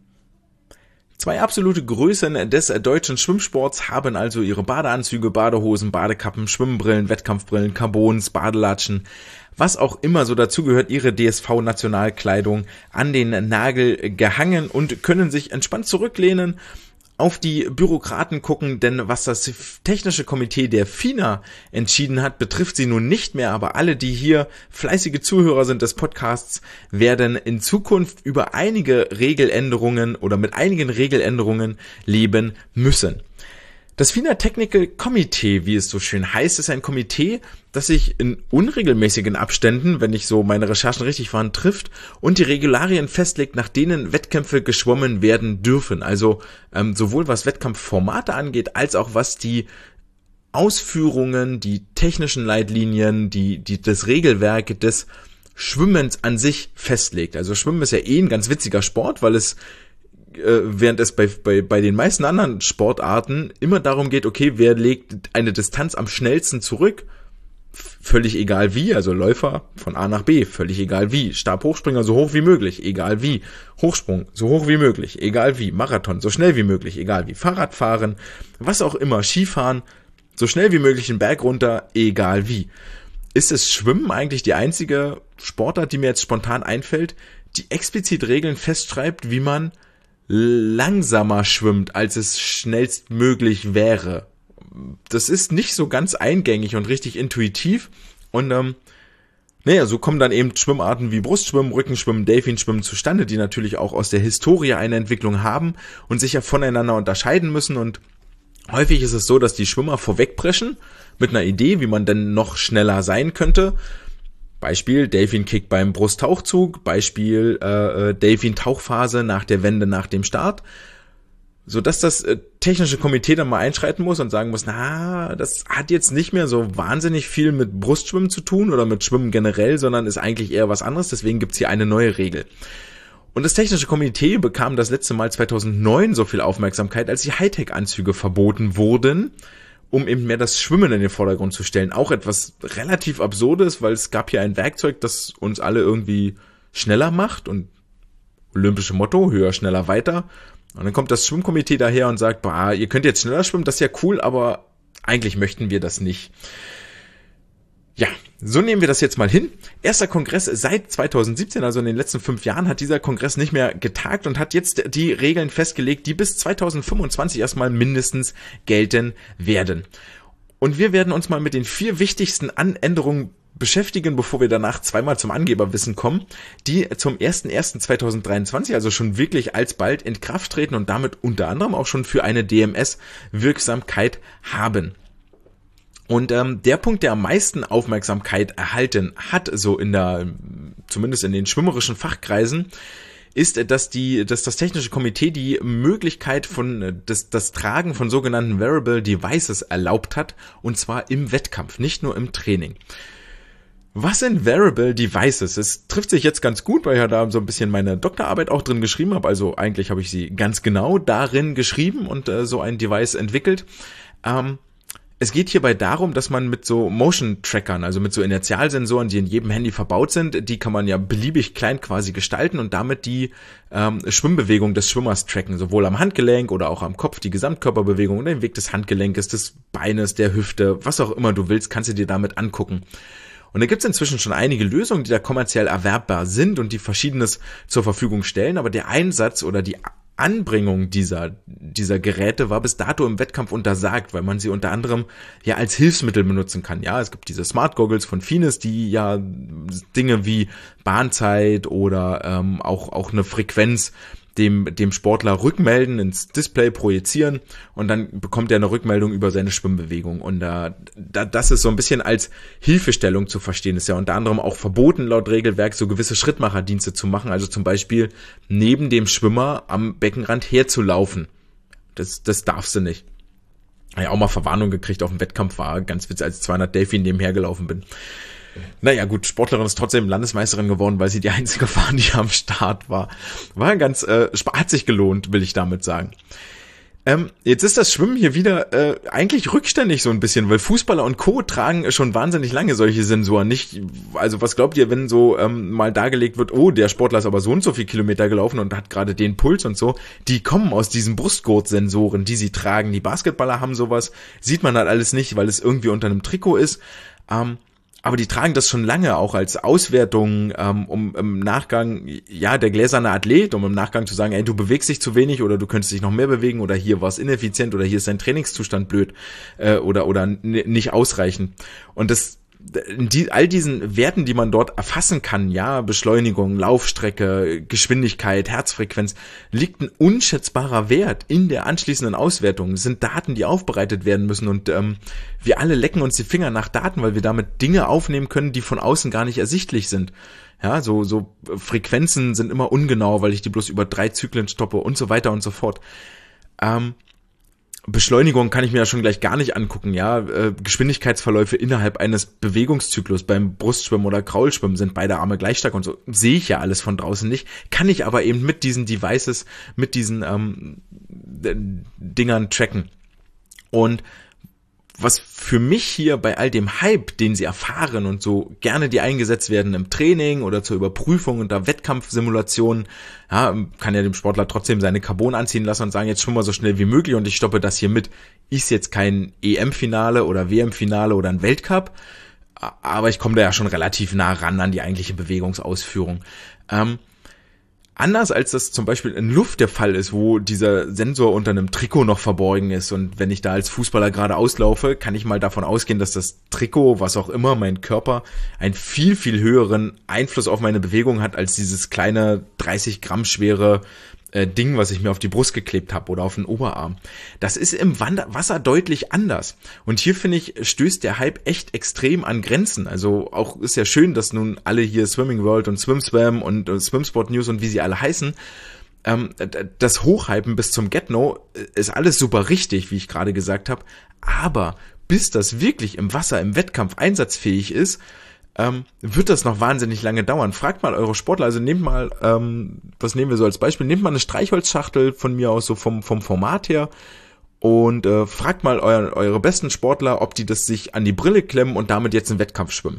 Zwei absolute Größen des deutschen Schwimmsports haben also ihre Badeanzüge, Badehosen, Badekappen, Schwimmbrillen, Wettkampfbrillen, Carbons, Badelatschen, was auch immer so dazugehört, ihre D S V-Nationalkleidung an den Nagel gehangen und können sich entspannt zurücklehnen, auf die Bürokraten gucken, denn was das technische Komitee der FINA entschieden hat, betrifft sie nun nicht mehr, aber alle, die hier fleißige Zuhörer sind des Podcasts, werden in Zukunft über einige Regeländerungen oder mit einigen Regeländerungen leben müssen. Das FINA Technical Committee, wie es so schön heißt, ist ein Komitee, das sich in unregelmäßigen Abständen, wenn ich so meine Recherchen richtig waren, trifft und die Regularien festlegt, nach denen Wettkämpfe geschwommen werden dürfen. Also ähm, sowohl was Wettkampfformate angeht, als auch was die Ausführungen, die technischen Leitlinien, die, die das Regelwerk des Schwimmens an sich festlegt. Also Schwimmen ist ja eh ein ganz witziger Sport, weil es während es bei, bei, bei den meisten anderen Sportarten immer darum geht, okay, wer legt eine Distanz am schnellsten zurück, völlig egal wie, also Läufer von A nach B, völlig egal wie, Stabhochspringer so hoch wie möglich, egal wie, Hochsprung so hoch wie möglich, egal wie, Marathon so schnell wie möglich, egal wie, Fahrradfahren, was auch immer, Skifahren, so schnell wie möglich den Berg runter, egal wie. Ist das Schwimmen eigentlich die einzige Sportart, die mir jetzt spontan einfällt, die explizit Regeln festschreibt, wie man langsamer schwimmt, als es schnellstmöglich wäre? Das ist nicht so ganz eingängig und richtig intuitiv und ähm, naja, so kommen dann eben Schwimmarten wie Brustschwimmen, Rückenschwimmen, Delfinschwimmen zustande, die natürlich auch aus der Historie eine Entwicklung haben und sich ja voneinander unterscheiden müssen und häufig ist es so, dass die Schwimmer vorwegpreschen mit einer Idee, wie man denn noch schneller sein könnte. Beispiel Delfin-Kick beim Brusttauchzug, Beispiel äh, Delfin-Tauchphase nach der Wende nach dem Start, sodass das äh, technische Komitee dann mal einschreiten muss und sagen muss, na, das hat jetzt nicht mehr so wahnsinnig viel mit Brustschwimmen zu tun oder mit Schwimmen generell, sondern ist eigentlich eher was anderes, deswegen gibt's hier eine neue Regel. Und das technische Komitee bekam das letzte Mal zweitausendneun so viel Aufmerksamkeit, als die Hightech-Anzüge verboten wurden, um eben mehr das Schwimmen in den Vordergrund zu stellen. Auch etwas relativ Absurdes, weil es gab hier ein Werkzeug, das uns alle irgendwie schneller macht und olympische Motto, höher, schneller, weiter. Und dann kommt das Schwimmkomitee daher und sagt, bah, ihr könnt jetzt schneller schwimmen, das ist ja cool, aber eigentlich möchten wir das nicht. Ja, so nehmen wir das jetzt mal hin. Erster Kongress seit zweitausendsiebzehn, also in den letzten fünf Jahren, hat dieser Kongress nicht mehr getagt und hat jetzt die Regeln festgelegt, die bis zweitausendfünfundzwanzig erstmal mindestens gelten werden. Und wir werden uns mal mit den vier wichtigsten Änderungen beschäftigen, bevor wir danach zweimal zum Angeberwissen kommen, die zum ersten ersten zweitausenddreiundzwanzig, also schon wirklich alsbald in Kraft treten und damit unter anderem auch schon für eine D M S-Wirksamkeit haben. Und ähm, der Punkt, der am meisten Aufmerksamkeit erhalten hat, so in der, zumindest in den schwimmerischen Fachkreisen, ist, dass die, dass das technische Komitee die Möglichkeit von das, das Tragen von sogenannten Wearable Devices erlaubt hat, und zwar im Wettkampf, nicht nur im Training. Was sind Wearable Devices? Es trifft sich jetzt ganz gut, weil ich ja da so ein bisschen meine Doktorarbeit auch drin geschrieben habe. Also eigentlich habe ich sie ganz genau darin geschrieben und äh, so ein Device entwickelt. Ähm, Es geht hierbei darum, dass man mit so Motion-Trackern, also mit so Inertialsensoren, die in jedem Handy verbaut sind, die kann man ja beliebig klein quasi gestalten und damit die ähm, Schwimmbewegung des Schwimmers tracken, sowohl am Handgelenk oder auch am Kopf, die Gesamtkörperbewegung, den Weg des Handgelenkes, des Beines, der Hüfte, was auch immer du willst, kannst du dir damit angucken. Und da gibt es inzwischen schon einige Lösungen, die da kommerziell erwerbbar sind und die Verschiedenes zur Verfügung stellen, aber der Einsatz oder die Anbringung dieser dieser Geräte war bis dato im Wettkampf untersagt, weil man sie unter anderem ja als Hilfsmittel benutzen kann. Ja, es gibt diese Smart Goggles von Finis, die ja Dinge wie Bahnzeit oder ähm, auch auch eine Frequenz dem dem Sportler rückmelden, ins Display projizieren und dann bekommt er eine Rückmeldung über seine Schwimmbewegung. Und äh, da, das ist so ein bisschen als Hilfestellung zu verstehen. Ist ja unter anderem auch verboten laut Regelwerk, so gewisse Schrittmacherdienste zu machen, also zum Beispiel neben dem Schwimmer am Beckenrand herzulaufen. Das, das darfst du nicht. Ich habe auch mal Verwarnung gekriegt auf dem Wettkampf, war ganz witzig, als zweihundert Delfin nebenher gelaufen bin. Naja gut, Sportlerin ist trotzdem Landesmeisterin geworden, weil sie die einzige war, die am Start war. War ganz, äh, hat sich gelohnt, will ich damit sagen. Ähm, jetzt ist das Schwimmen hier wieder äh, eigentlich rückständig so ein bisschen, weil Fußballer und Co. tragen schon wahnsinnig lange solche Sensoren. Nicht, also was glaubt ihr, wenn so ähm, mal dargelegt wird, oh, der Sportler ist aber so und so viel Kilometer gelaufen und hat gerade den Puls und so. Die kommen aus diesen Brustgurtsensoren, die sie tragen. Die Basketballer haben sowas, sieht man halt alles nicht, weil es irgendwie unter einem Trikot ist. Ähm, Aber die tragen das schon lange auch als Auswertung, ähm, um im Nachgang, ja, der gläserne Athlet, um im Nachgang zu sagen, ey, du bewegst dich zu wenig oder du könntest dich noch mehr bewegen oder hier war es ineffizient oder hier ist dein Trainingszustand blöd äh, oder oder n- nicht ausreichend. Und das die, all diesen Werten, die man dort erfassen kann, ja, Beschleunigung, Laufstrecke, Geschwindigkeit, Herzfrequenz, liegt ein unschätzbarer Wert in der anschließenden Auswertung. Das sind Daten, die aufbereitet werden müssen und ähm, wir alle lecken uns die Finger nach Daten, weil wir damit Dinge aufnehmen können, die von außen gar nicht ersichtlich sind. Ja, so, so Frequenzen sind immer ungenau, weil ich die bloß über drei Zyklen stoppe und so weiter und so fort. Ähm, Beschleunigung kann ich mir ja schon gleich gar nicht angucken, ja, äh, Geschwindigkeitsverläufe innerhalb eines Bewegungszyklus beim Brustschwimmen oder Kraulschwimmen sind beide Arme gleich stark und so, sehe ich ja alles von draußen nicht, kann ich aber eben mit diesen Devices, mit diesen ähm, Dingern tracken. Und was für mich hier bei all dem Hype, den sie erfahren und so gerne die eingesetzt werden im Training oder zur Überprüfung unter Wettkampfsimulationen, ja, kann ja dem Sportler trotzdem seine Carbon anziehen lassen und sagen, jetzt schwimm mal so schnell wie möglich und ich stoppe das hier mit. Ist jetzt kein E M-Finale oder W M-Finale oder ein Weltcup, aber ich komme da ja schon relativ nah ran an die eigentliche Bewegungsausführung. Ähm, Anders als das zum Beispiel in Luft der Fall ist, wo dieser Sensor unter einem Trikot noch verborgen ist und wenn ich da als Fußballer gerade auslaufe, kann ich mal davon ausgehen, dass das Trikot, was auch immer, mein Körper, einen viel, viel höheren Einfluss auf meine Bewegung hat als dieses kleine dreißig Gramm schwere äh, Ding, was ich mir auf die Brust geklebt habe oder auf den Oberarm. Das ist im Wander- Wasser deutlich anders. Und hier, finde ich, stößt der Hype echt extrem an Grenzen. Also auch ist ja schön, dass nun alle hier Swimming World und SwimSwam und äh, Swimsport News und wie sie alle heißen, ähm, das Hochhypen bis zum Get-No ist alles super richtig, wie ich gerade gesagt habe. Aber bis das wirklich im Wasser, im Wettkampf einsatzfähig ist, ähm, wird das noch wahnsinnig lange dauern. Fragt mal eure Sportler, also nehmt mal, ähm, was nehmen wir so als Beispiel, nehmt mal eine Streichholzschachtel von mir aus, so vom, vom Format her, und äh, fragt mal euer, eure besten Sportler, ob die das sich an die Brille klemmen und damit jetzt einen Wettkampf schwimmen.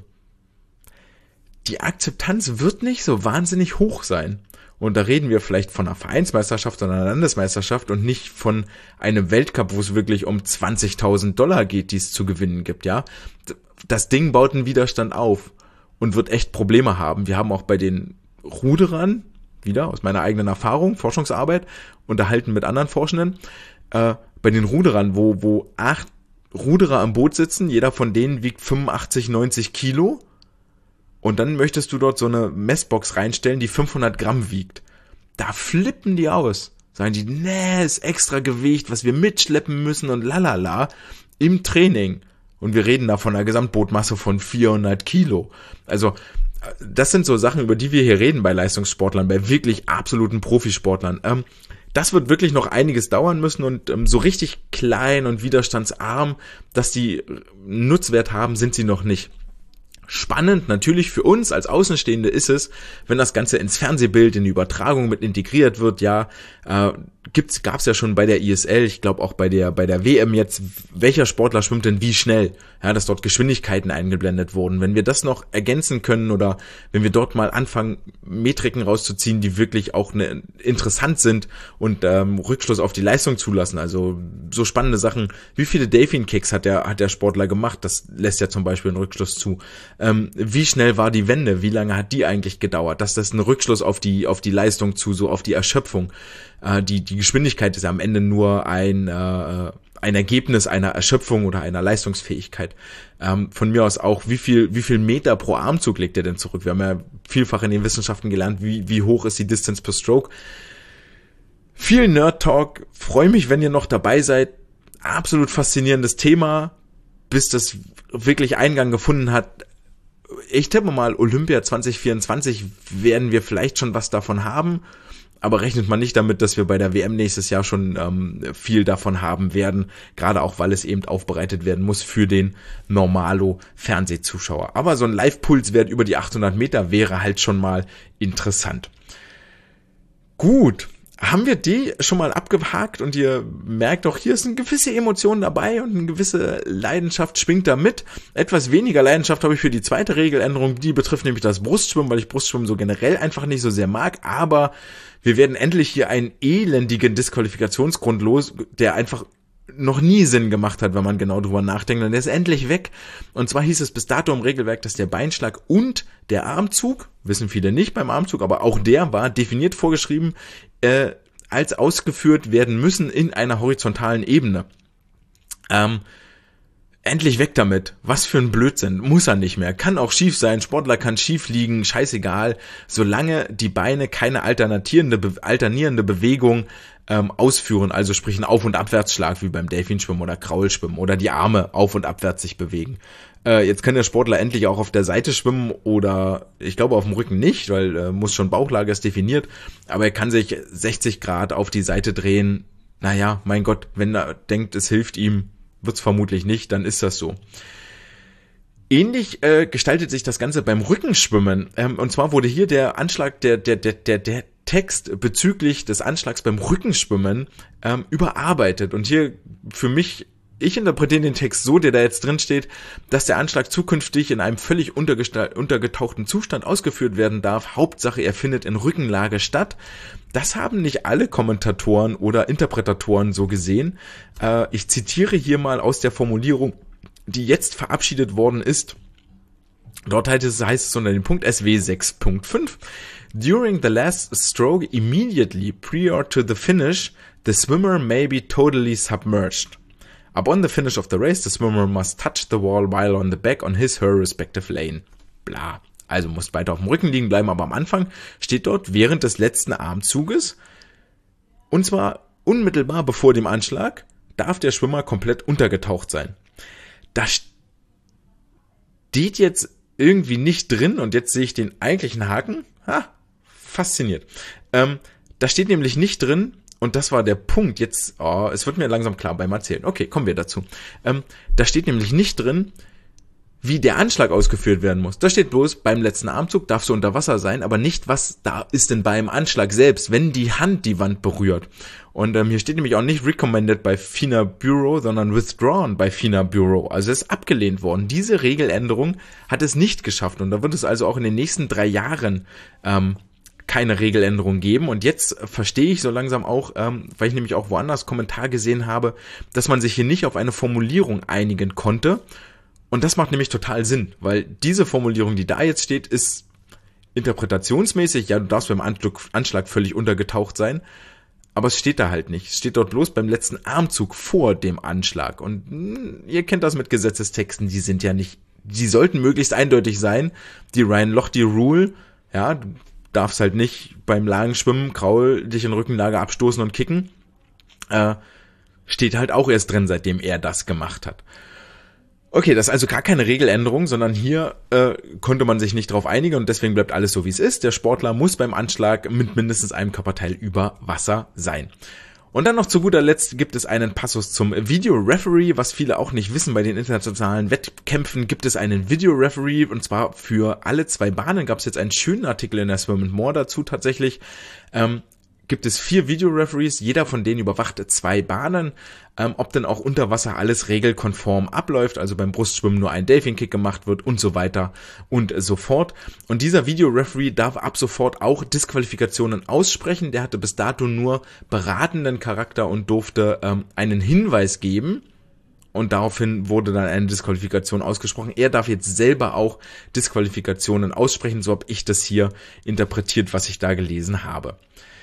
Die Akzeptanz wird nicht so wahnsinnig hoch sein. Und da reden wir vielleicht von einer Vereinsmeisterschaft oder einer Landesmeisterschaft und nicht von einem Weltcup, wo es wirklich um zwanzigtausend Dollar geht, die es zu gewinnen gibt, ja. Das Ding baut einen Widerstand auf und wird echt Probleme haben. Wir haben auch bei den Ruderern, wieder aus meiner eigenen Erfahrung, Forschungsarbeit, unterhalten mit anderen Forschenden, äh, bei den Ruderern, wo, wo acht Ruderer am Boot sitzen, jeder von denen wiegt fünfundachtzig, neunzig Kilo, und dann möchtest du dort so eine Messbox reinstellen, die fünfhundert Gramm wiegt. Da flippen die aus. Sagen die, nee, ist extra Gewicht, was wir mitschleppen müssen und lalala, im Training. Und wir reden da von einer Gesamtbootmasse von vierhundert Kilo. Also das sind so Sachen, über die wir hier reden bei Leistungssportlern, bei wirklich absoluten Profisportlern. Ähm, das wird wirklich noch einiges dauern müssen, und ähm, so richtig klein und widerstandsarm, dass die Nutzwert haben, sind sie noch nicht. Spannend natürlich für uns als Außenstehende ist es, wenn das Ganze ins Fernsehbild, in die Übertragung mit integriert wird. Ja, äh, gibt's, gab's ja schon bei der I S L, ich glaube auch bei der bei der W M jetzt, welcher Sportler schwimmt denn wie schnell, ja, dass dort Geschwindigkeiten eingeblendet wurden. Wenn wir das noch ergänzen können oder wenn wir dort mal anfangen, Metriken rauszuziehen, die wirklich auch ne, interessant sind und ähm, Rückschluss auf die Leistung zulassen, also so spannende Sachen, wie viele Delfin-Kicks hat der hat der Sportler gemacht, das lässt ja zum Beispiel einen Rückschluss zu. Ähm, wie schnell war die Wende, wie lange hat die eigentlich gedauert, dass das ein Rückschluss auf die auf die Leistung zu, so auf die Erschöpfung. Äh, die die Geschwindigkeit ist ja am Ende nur ein äh, ein Ergebnis einer Erschöpfung oder einer Leistungsfähigkeit. Ähm, von mir aus auch, wie viel wie viel Meter pro Armzug legt er denn zurück? Wir haben ja vielfach in den Wissenschaften gelernt, wie wie hoch ist die Distance per Stroke. Viel Nerd-Talk, freue mich, wenn ihr noch dabei seid. Absolut faszinierendes Thema, bis das wirklich Eingang gefunden hat. Ich tippe mal, Olympia zwanzig vierundzwanzig werden wir vielleicht schon was davon haben, aber rechnet man nicht damit, dass wir bei der W M nächstes Jahr schon ähm, viel davon haben werden, gerade auch, weil es eben aufbereitet werden muss für den Normalo-Fernsehzuschauer. Aber so ein Live-Pulswert über die achthundert Meter wäre halt schon mal interessant. Gut. Haben wir die schon mal abgehakt, und ihr merkt auch, hier ist eine gewisse Emotion dabei und eine gewisse Leidenschaft schwingt da mit. Etwas weniger Leidenschaft habe ich für die zweite Regeländerung, die betrifft nämlich das Brustschwimmen, weil ich Brustschwimmen so generell einfach nicht so sehr mag, aber wir werden endlich hier einen elendigen Disqualifikationsgrund los, der einfach noch nie Sinn gemacht hat, wenn man genau drüber nachdenkt, und der ist endlich weg. Und zwar hieß es bis dato im Regelwerk, dass der Beinschlag und der Armzug, wissen viele nicht beim Armzug, aber auch der war definiert vorgeschrieben, äh, als ausgeführt werden müssen in einer horizontalen Ebene. Ähm, endlich weg damit. Was für ein Blödsinn. Muss er nicht mehr. Kann auch schief sein. Sportler kann schief liegen. Scheißegal. Solange die Beine keine alternierende, alternierende Bewegung ähm, ausführen, also sprich ein Auf- und Abwärtsschlag wie beim Delfinschwimmen oder Kraulschwimmen oder die Arme auf- und abwärts sich bewegen. Äh, jetzt kann der Sportler endlich auch auf der Seite schwimmen oder ich glaube auf dem Rücken nicht, weil äh, muss schon Bauchlage ist definiert, aber er kann sich sechzig Grad auf die Seite drehen. Naja, mein Gott, wenn er denkt, es hilft ihm, wird's vermutlich nicht, dann ist das so. Ähnlich äh, gestaltet sich das Ganze beim Rückenschwimmen. Ähm, und zwar wurde hier der Anschlag, der der der der der Text bezüglich des Anschlags beim Rückenschwimmen ähm, überarbeitet. Und hier für mich, ich interpretiere den Text so, der da jetzt drin steht, dass der Anschlag zukünftig in einem völlig untergetauchten Zustand ausgeführt werden darf. Hauptsache, er findet in Rückenlage statt. Das haben nicht alle Kommentatoren oder Interpretatoren so gesehen. Äh, ich zitiere hier mal aus der Formulierung, die jetzt verabschiedet worden ist. Dort heißt es, heißt es unter dem Punkt S W sechs Punkt fünf. During the last stroke, immediately prior to the finish, the swimmer may be totally submerged. Upon the finish of the race, the swimmer must touch the wall while on the back on his her respective lane. Bla. Also muss weiter auf dem Rücken liegen bleiben, aber am Anfang steht dort, während des letzten Armzuges Und zwar unmittelbar bevor dem Anschlag darf der Schwimmer komplett untergetaucht sein. Da steht jetzt irgendwie nicht drin, und jetzt sehe ich den eigentlichen Haken. Ha, fasziniert. Ähm, da steht nämlich nicht drin, und das war der Punkt, jetzt, oh, es wird mir langsam klar beim Erzählen. Okay, kommen wir dazu. Ähm, da steht nämlich nicht drin, wie der Anschlag ausgeführt werden muss. Da steht bloß, beim letzten Armzug darfst du unter Wasser sein, aber nicht, was da ist denn beim Anschlag selbst, wenn die Hand die Wand berührt. Und ähm, hier steht nämlich auch nicht recommended by FINA Bureau, sondern withdrawn by FINA Bureau. Also es ist abgelehnt worden. Diese Regeländerung hat es nicht geschafft, und da wird es also auch in den nächsten drei Jahren ähm, keine Regeländerung geben. Und jetzt verstehe ich so langsam auch, ähm, weil ich nämlich auch woanders Kommentar gesehen habe, dass man sich hier nicht auf eine Formulierung einigen konnte. Und das macht nämlich total Sinn, weil diese Formulierung, die da jetzt steht, ist interpretationsmäßig, ja, du darfst beim Anschlag völlig untergetaucht sein, aber es steht da halt nicht. Es steht dort bloß beim letzten Armzug vor dem Anschlag. Und mh, ihr kennt das mit Gesetzestexten, die sind ja nicht, die sollten möglichst eindeutig sein. Die Ryan Lochte Rule, ja, du darfst halt nicht beim Lagenschwimmen Kraul dich in Rückenlage abstoßen und kicken, äh, steht halt auch erst drin, seitdem er das gemacht hat. Okay, das ist also gar keine Regeländerung, sondern hier äh, konnte man sich nicht drauf einigen, und deswegen bleibt alles so, wie es ist. Der Sportler muss beim Anschlag mit mindestens einem Körperteil über Wasser sein. Und dann noch zu guter Letzt gibt es einen Passus zum Video-Referee, was viele auch nicht wissen. Bei den internationalen Wettkämpfen gibt es einen Video-Referee, und zwar für alle zwei Bahnen. Gab es jetzt einen schönen Artikel in der Swim and More dazu tatsächlich. Ähm, gibt es vier Video-Referees, jeder von denen überwacht zwei Bahnen, ähm, ob denn auch unter Wasser alles regelkonform abläuft, also beim Brustschwimmen nur ein Delfin-Kick gemacht wird und so weiter und so fort. Und dieser Video-Referee darf ab sofort auch Disqualifikationen aussprechen. Der hatte bis dato nur beratenden Charakter und durfte ähm, einen Hinweis geben. Und daraufhin wurde dann eine Disqualifikation ausgesprochen. Er darf jetzt selber auch Disqualifikationen aussprechen, so habe ich das hier interpretiert, was ich da gelesen habe.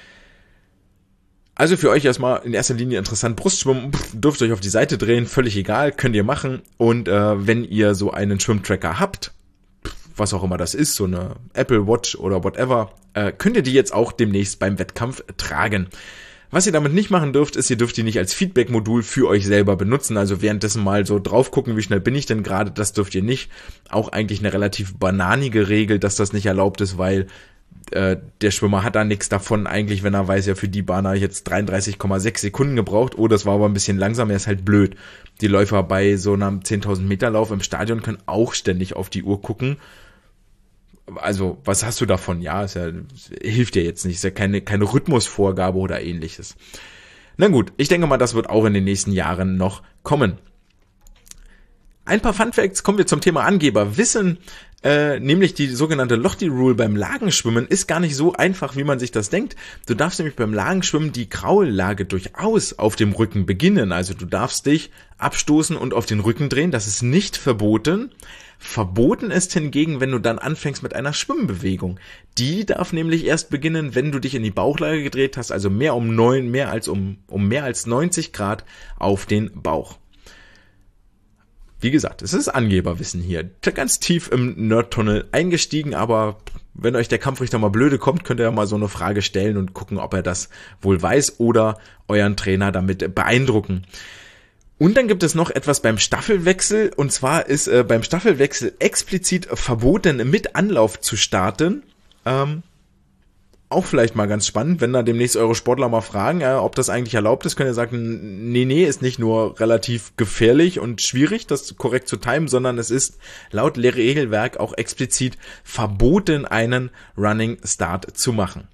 Also für euch erstmal in erster Linie interessant, Brustschwimmen, pff, dürft ihr euch auf die Seite drehen, völlig egal, könnt ihr machen. Und äh, wenn ihr so einen Schwimmtracker habt, pff, was auch immer das ist, so eine Apple Watch oder whatever, äh, könnt ihr die jetzt auch demnächst beim Wettkampf tragen. Was ihr damit nicht machen dürft, ist, ihr dürft die nicht als Feedback-Modul für euch selber benutzen, also währenddessen mal so drauf gucken, wie schnell bin ich denn gerade, das dürft ihr nicht. Auch eigentlich eine relativ bananige Regel, dass das nicht erlaubt ist, weil der Schwimmer hat da nichts davon eigentlich, wenn er weiß, ja, für die Bahn habe ich jetzt dreiunddreißig Komma sechs Sekunden gebraucht. Oh, das war aber ein bisschen langsam, er ist halt blöd. Die Läufer bei so einem zehntausend Meter Lauf im Stadion können auch ständig auf die Uhr gucken. Also, was hast du davon? Ja, ist ja, hilft dir jetzt nicht, ist ja keine, keine Rhythmusvorgabe oder ähnliches. Na gut, ich denke mal, das wird auch in den nächsten Jahren noch kommen. Ein paar Funfacts, kommen wir zum Thema Angeberwissen. Äh, nämlich die sogenannte Lochte Rule beim Lagenschwimmen ist gar nicht so einfach, wie man sich das denkt. Du darfst nämlich beim Lagenschwimmen die Kraullage durchaus auf dem Rücken beginnen. Also du darfst dich abstoßen und auf den Rücken drehen. Das ist nicht verboten. Verboten ist hingegen, wenn du dann anfängst mit einer Schwimmbewegung. Die darf nämlich erst beginnen, wenn du dich in die Bauchlage gedreht hast, also mehr um neun, mehr als um, um mehr als neunzig Grad auf den Bauch. Wie gesagt, es ist Angeberwissen hier. Ganz tief im Nerdtunnel eingestiegen, aber wenn euch der Kampfrichter mal blöde kommt, könnt ihr ja mal so eine Frage stellen und gucken, ob er das wohl weiß oder euren Trainer damit beeindrucken. Und dann gibt es noch etwas beim Staffelwechsel, und zwar ist äh, beim Staffelwechsel explizit verboten, mit Anlauf zu starten. Ähm, Auch vielleicht mal ganz spannend, wenn da demnächst eure Sportler mal fragen, äh, ob das eigentlich erlaubt ist, könnt ihr sagen, nee, nee, ist nicht nur relativ gefährlich und schwierig, das korrekt zu timen, sondern es ist laut Regelwerk auch explizit verboten, einen Running Start zu machen.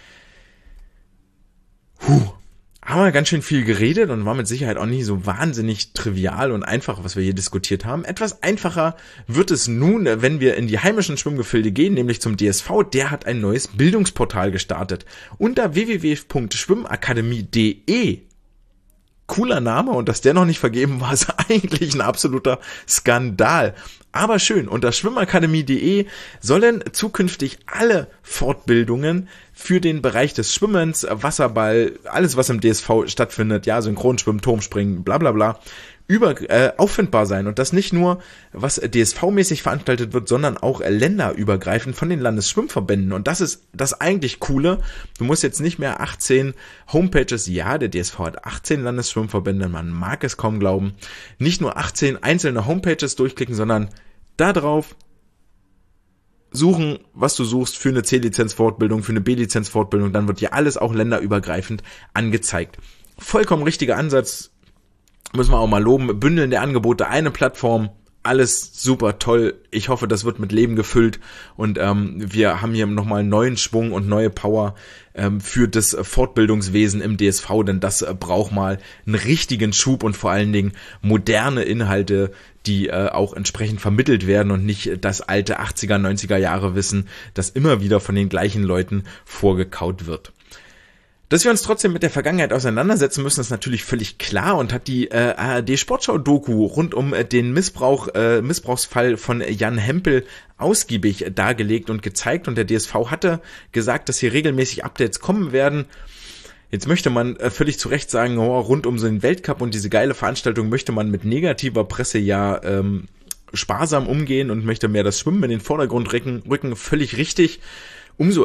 Puh. Haben wir ganz schön viel geredet und war mit Sicherheit auch nicht so wahnsinnig trivial und einfach, was wir hier diskutiert haben. Etwas einfacher wird es nun, wenn wir in die heimischen Schwimmgefilde gehen, nämlich zum D S V. Der hat ein neues Bildungsportal gestartet. Unter w w w punkt schwimmakademie punkt d e. Cooler Name, und dass der noch nicht vergeben war, ist eigentlich ein absoluter Skandal. Aber schön, unter schwimmakademie punkt d e sollen zukünftig alle Fortbildungen für den Bereich des Schwimmens, Wasserball, alles was im D S V stattfindet, ja, Synchronschwimmen, Turmspringen, bla bla bla, über äh, auffindbar sein und das nicht nur, was D S V-mäßig veranstaltet wird, sondern auch äh, länderübergreifend von den Landesschwimmverbänden. Und das ist das eigentlich Coole. Du musst jetzt nicht mehr achtzehn Homepages, ja, der D S V hat achtzehn Landesschwimmverbände, man mag es kaum glauben, nicht nur achtzehn einzelne Homepages durchklicken, sondern da drauf suchen, was du suchst für eine C-Lizenz-Fortbildung, für eine B-Lizenz-Fortbildung, dann wird dir alles auch länderübergreifend angezeigt. Vollkommen richtiger Ansatz, müssen wir auch mal loben. Bündeln der Angebote, eine Plattform, alles super toll. Ich hoffe, das wird mit Leben gefüllt und ähm, wir haben hier nochmal neuen Schwung und neue Power ähm, für das Fortbildungswesen im D S V, denn das äh, braucht mal einen richtigen Schub und vor allen Dingen moderne Inhalte, die äh, auch entsprechend vermittelt werden und nicht das alte achtziger, neunziger Jahre Wissen, das immer wieder von den gleichen Leuten vorgekaut wird. Dass wir uns trotzdem mit der Vergangenheit auseinandersetzen müssen, ist natürlich völlig klar und hat die äh, A R D-Sportschau-Doku rund um äh, den Missbrauch, äh, Missbrauchsfall von Jan Hempel ausgiebig äh, dargelegt und gezeigt. Und der D S V hatte gesagt, dass hier regelmäßig Updates kommen werden. Jetzt möchte man äh, völlig zu Recht sagen, oh, rund um so den Weltcup und diese geile Veranstaltung möchte man mit negativer Presse ja ähm, sparsam umgehen und möchte mehr das Schwimmen in den Vordergrund rücken. rücken. Völlig richtig. Umso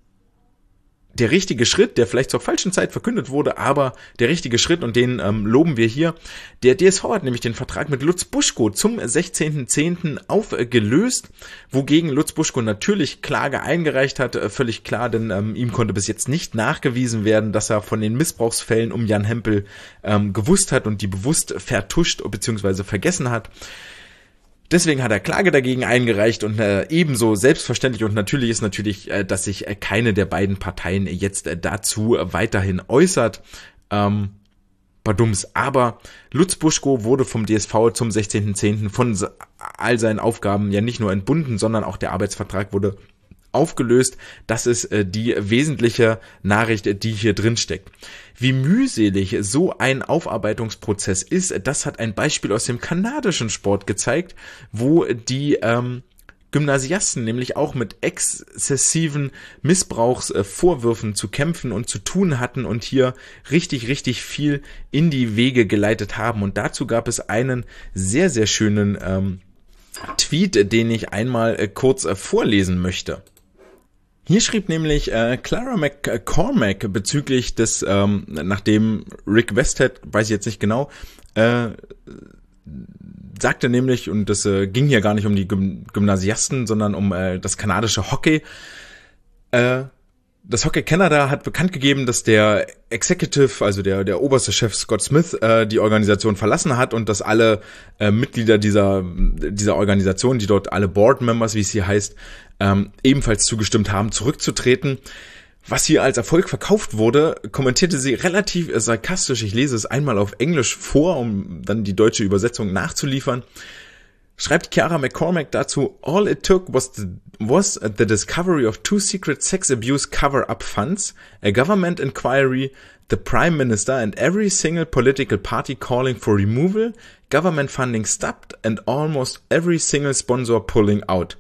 der richtige Schritt, der vielleicht zur falschen Zeit verkündet wurde, aber der richtige Schritt und den ähm, loben wir hier. Der D S V hat nämlich den Vertrag mit Lutz Buschko zum sechzehnten zehnten aufgelöst, wogegen Lutz Buschko natürlich Klage eingereicht hat, äh, völlig klar, denn ähm, ihm konnte bis jetzt nicht nachgewiesen werden, dass er von den Missbrauchsfällen um Jan Hempel ähm, gewusst hat und die bewusst vertuscht bzw. vergessen hat. Deswegen hat er Klage dagegen eingereicht und äh, ebenso selbstverständlich und natürlich ist natürlich, äh, dass sich äh, keine der beiden Parteien jetzt äh, dazu äh, weiterhin äußert. Ähm, Badums. Aber Lutz Buschko wurde vom D S V zum sechzehnten zehnten von all seinen Aufgaben ja nicht nur entbunden, sondern auch der Arbeitsvertrag wurde aufgelöst. Das ist äh, die wesentliche Nachricht, die hier drin steckt. Wie mühselig so ein Aufarbeitungsprozess ist, das hat ein Beispiel aus dem kanadischen Sport gezeigt, wo die ähm, Gymnasiasten nämlich auch mit exzessiven Missbrauchsvorwürfen zu kämpfen und zu tun hatten und hier richtig, richtig viel in die Wege geleitet haben. Und dazu gab es einen sehr, sehr schönen ähm, Tweet, den ich einmal äh, kurz äh, vorlesen möchte. Hier schrieb nämlich äh, Clara McCormack bezüglich des, ähm, nachdem Rick Westhead, weiß ich jetzt nicht genau, äh, sagte nämlich, und das äh, ging hier gar nicht um die Gym- Gymnasiasten, sondern um äh, das kanadische Hockey. Äh, das Hockey Canada hat bekannt gegeben, dass der Executive, also der der oberste Chef Scott Smith, äh, die Organisation verlassen hat und dass alle äh, Mitglieder dieser dieser Organisation, die dort alle Board Members, wie es hier heißt, ähm, ebenfalls zugestimmt haben, zurückzutreten. Was hier als Erfolg verkauft wurde, kommentierte sie relativ äh, sarkastisch. Ich lese es einmal auf Englisch vor, um dann die deutsche Übersetzung nachzuliefern. Schreibt Chiara McCormack dazu: All it took was the, was the discovery of two secret sex abuse cover-up funds, a government inquiry, the Prime Minister and every single political party calling for removal, government funding stopped and almost every single sponsor pulling out.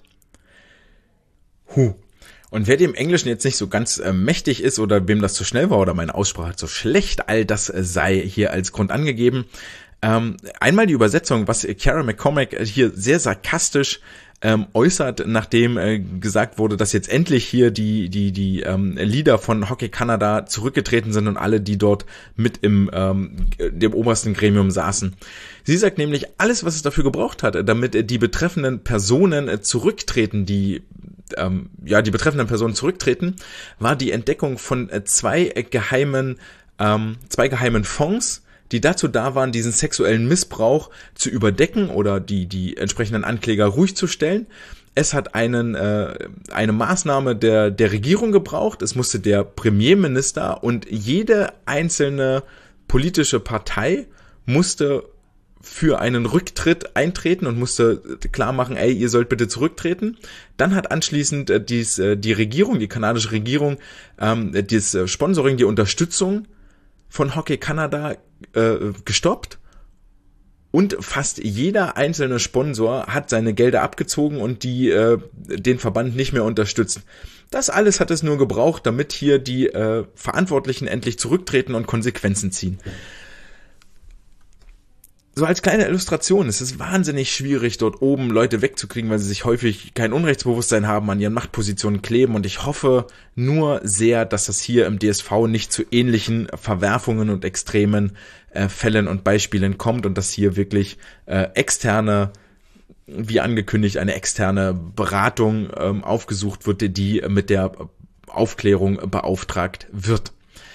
Huh. Und wer dem Englischen jetzt nicht so ganz äh, mächtig ist oder wem das zu schnell war oder meine Aussprache zu schlecht, all das äh, sei hier als Grund angegeben. Ähm, einmal die Übersetzung, was Chiara McCormack hier sehr sarkastisch ähm, äußert, nachdem äh, gesagt wurde, dass jetzt endlich hier die die die ähm, Leader von Hockey Canada zurückgetreten sind und alle, die dort mit im ähm, dem obersten Gremium saßen. Sie sagt nämlich, alles, was es dafür gebraucht hat, damit die betreffenden Personen äh, zurücktreten, die ähm, ja die betreffenden Personen zurücktreten, war die Entdeckung von äh, zwei äh, geheimen ähm, zwei geheimen Fonds, die dazu da waren, diesen sexuellen Missbrauch zu überdecken oder die die entsprechenden Ankläger ruhig zu stellen. Es hat einen äh, eine Maßnahme der der Regierung gebraucht. Es musste der Premierminister und jede einzelne politische Partei musste für einen Rücktritt eintreten und musste klar machen, ey, ihr sollt bitte zurücktreten. Dann hat anschließend äh, dies, äh, die Regierung, die kanadische Regierung, ähm, das Sponsoring, die Unterstützung von Hockey Canada äh, gestoppt und fast jeder einzelne Sponsor hat seine Gelder abgezogen und die äh, den Verband nicht mehr unterstützt. Das alles hat es nur gebraucht, damit hier die äh, Verantwortlichen endlich zurücktreten und Konsequenzen ziehen. So als kleine Illustration, es ist wahnsinnig schwierig, dort oben Leute wegzukriegen, weil sie sich häufig kein Unrechtsbewusstsein haben, an ihren Machtpositionen kleben, und ich hoffe nur sehr, dass das hier im D S V nicht zu ähnlichen Verwerfungen und extremen äh, Fällen und Beispielen kommt und dass hier wirklich äh, externe, wie angekündigt, eine externe Beratung ähm, aufgesucht wird, die mit der Aufklärung beauftragt wird.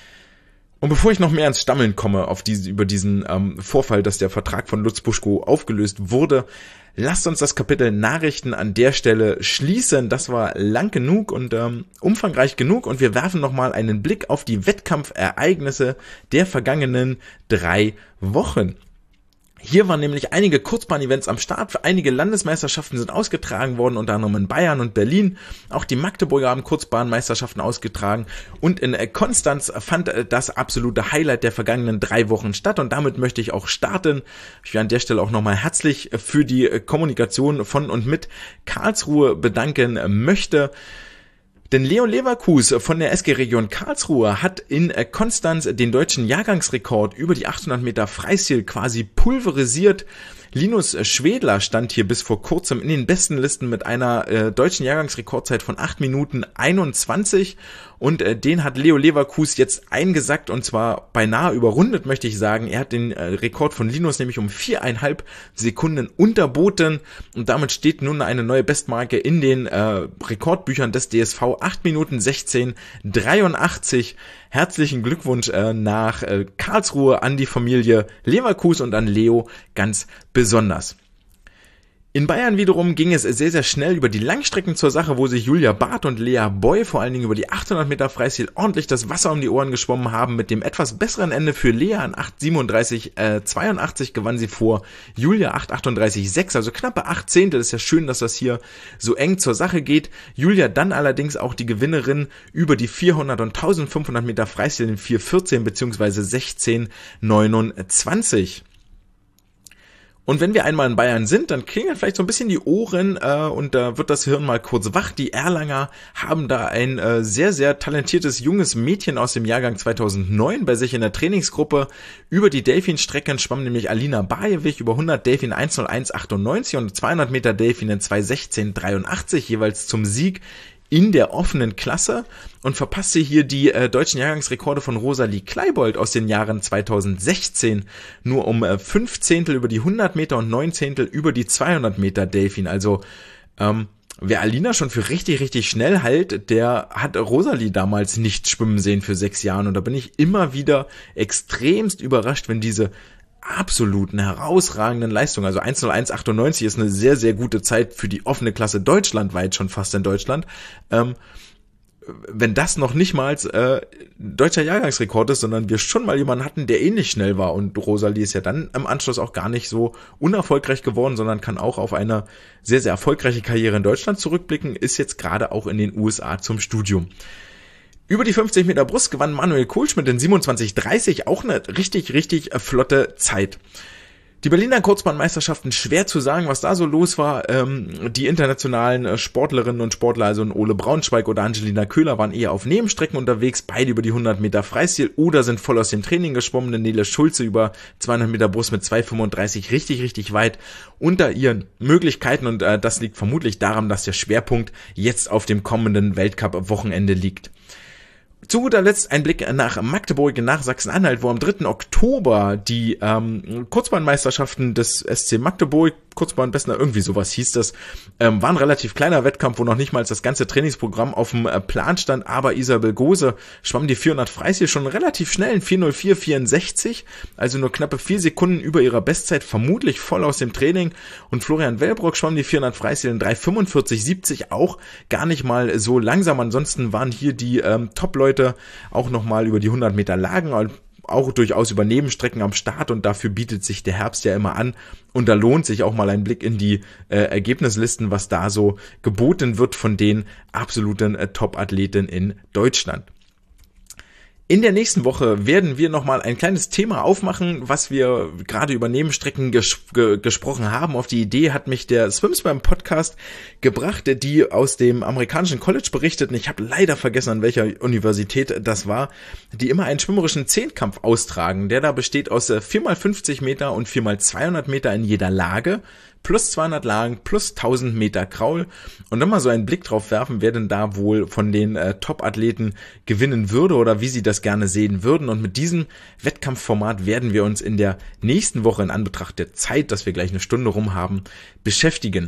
Und bevor ich noch mehr ins Stammeln komme auf diese, über diesen ähm, Vorfall, dass der Vertrag von Lutz Buschko aufgelöst wurde, lasst uns das Kapitel Nachrichten an der Stelle schließen. Das war lang genug und ähm, umfangreich genug, und wir werfen nochmal einen Blick auf die Wettkampfereignisse der vergangenen drei Wochen. Hier waren nämlich einige Kurzbahn-Events am Start. Für einige Landesmeisterschaften sind ausgetragen worden, unter anderem in Bayern und Berlin. Auch die Magdeburger haben Kurzbahnmeisterschaften ausgetragen. Und in Konstanz fand das absolute Highlight der vergangenen drei Wochen statt. Und damit möchte ich auch starten. Ich will an der Stelle auch nochmal herzlich für die Kommunikation von und mit Karlsruhe bedanken möchte. Denn Leo Leverkus von der S G Region Karlsruhe hat in Konstanz den deutschen Jahrgangsrekord über die achthundert Meter Freistil quasi pulverisiert. Linus Schwedler stand hier bis vor kurzem in den besten Listen mit einer äh, deutschen Jahrgangsrekordzeit von acht Minuten einundzwanzig, und äh, den hat Leo Leverkus jetzt eingesackt, und zwar beinahe überrundet, möchte ich sagen. Er hat den äh, Rekord von Linus nämlich um viereinhalb Sekunden unterboten, und damit steht nun eine neue Bestmarke in den äh, Rekordbüchern des D S V. acht Minuten sechzehn dreiundachtzig. Herzlichen Glückwunsch äh, nach äh, Karlsruhe an die Familie Leverkus und an Leo ganz besonders. In Bayern wiederum ging es sehr, sehr schnell über die Langstrecken zur Sache, wo sich Julia Barth und Lea Boy vor allen Dingen über die achthundert Meter Freistil ordentlich das Wasser um die Ohren geschwommen haben. Mit dem etwas besseren Ende für Lea an acht siebenunddreißig zweiundachtzig gewann sie vor Julia acht achtunddreißig sechs, also knappe acht Zehntel. Das ist ja schön, dass das hier so eng zur Sache geht. Julia dann allerdings auch die Gewinnerin über die vierhundert und eintausendfünfhundert Meter Freistil in vier vierzehn bzw. sechzehn neunundzwanzig. Und wenn wir einmal in Bayern sind, dann klingeln vielleicht so ein bisschen die Ohren äh, und da wird das Hirn mal kurz wach. Die Erlanger haben da ein äh, sehr, sehr talentiertes junges Mädchen aus dem Jahrgang zweitausendneun bei sich in der Trainingsgruppe. Über die Delfin-Strecken schwamm nämlich Alina Bajewich über hundert Delfin eins null eins achtundneunzig und zweihundert Meter Delfin in zwei sechzehn dreiundachtzig, jeweils zum Sieg in der offenen Klasse, und verpasste hier die äh, deutschen Jahrgangsrekorde von Rosalie Kleibold aus den Jahren zweitausendsechzehn nur um äh, fünf Zehntel über die hundert Meter und neun Zehntel über die zweihundert Meter Delfin. Also ähm, wer Alina schon für richtig, richtig schnell hält, der hat Rosalie damals nicht schwimmen sehen für sechs Jahren, und da bin ich immer wieder extremst überrascht, wenn diese absoluten, herausragenden Leistung. Also eins null eins achtundneunzig ist eine sehr, sehr gute Zeit für die offene Klasse deutschlandweit, schon fast in Deutschland. Ähm, wenn das noch nicht mal äh, deutscher Jahrgangsrekord ist, sondern wir schon mal jemanden hatten, der ähnlich schnell war, und Rosalie ist ja dann im Anschluss auch gar nicht so unerfolgreich geworden, sondern kann auch auf eine sehr, sehr erfolgreiche Karriere in Deutschland zurückblicken, ist jetzt gerade auch in den U S A zum Studium. Über die fünfzig Meter Brust gewann Manuel Kohlschmidt in siebenundzwanzig dreißig, auch eine richtig, richtig flotte Zeit. Die Berliner Kurzbahnmeisterschaften, schwer zu sagen, was da so los war. Ähm, die internationalen Sportlerinnen und Sportler, also Ole Braunschweig oder Angelina Köhler, waren eher auf Nebenstrecken unterwegs, beide über die hundert Meter Freistil oder sind voll aus dem Training geschwommen. Nele Schulze über zweihundert Meter Brust mit zwei fünfunddreißig richtig, richtig weit unter ihren Möglichkeiten, und äh, das liegt vermutlich daran, dass der Schwerpunkt jetzt auf dem kommenden Weltcup-Wochenende liegt. Zu guter Letzt ein Blick nach Magdeburg, nach Sachsen-Anhalt, wo am dritten Oktober die ähm, Kurzbahnmeisterschaften des S C Magdeburg, Kurzbahn-Bessner, irgendwie sowas hieß das, ähm, war ein relativ kleiner Wettkampf, wo noch nicht mal das ganze Trainingsprogramm auf dem äh, Plan stand, aber Isabel Gose schwamm die vierhundert Freistil schon relativ schnell in vier null vier vierundsechzig, also nur knappe vier Sekunden über ihrer Bestzeit, vermutlich voll aus dem Training, und Florian Wellbrock schwamm die vierhundert Freistil in drei fünfundvierzig siebzig, auch gar nicht mal so langsam. Ansonsten waren hier die ähm, Top-Leute auch nochmal über die hundert Meter Lagen, auch durchaus über Nebenstrecken am Start, und dafür bietet sich der Herbst ja immer an, und da lohnt sich auch mal ein Blick in die äh, Ergebnislisten, was da so geboten wird von den absoluten äh, Top-Athleten in Deutschland. In der nächsten Woche werden wir nochmal ein kleines Thema aufmachen, was wir gerade über Nebenstrecken ges- ge- gesprochen haben. Auf die Idee hat mich der Swimspam Podcast gebracht, die aus dem amerikanischen College berichteten. Ich habe leider vergessen, an welcher Universität das war, die immer einen schwimmerischen Zehnkampf austragen, der da besteht aus vier mal fünfzig Meter und vier mal zweihundert Meter in jeder Lage, plus zweihundert Lagen, plus tausend Meter Kraul, und dann mal so einen Blick drauf werfen, wer denn da wohl von den äh, Top-Athleten gewinnen würde oder wie sie das gerne sehen würden. Und mit diesem Wettkampfformat werden wir uns in der nächsten Woche in Anbetracht der Zeit, dass wir gleich eine Stunde rum haben, beschäftigen.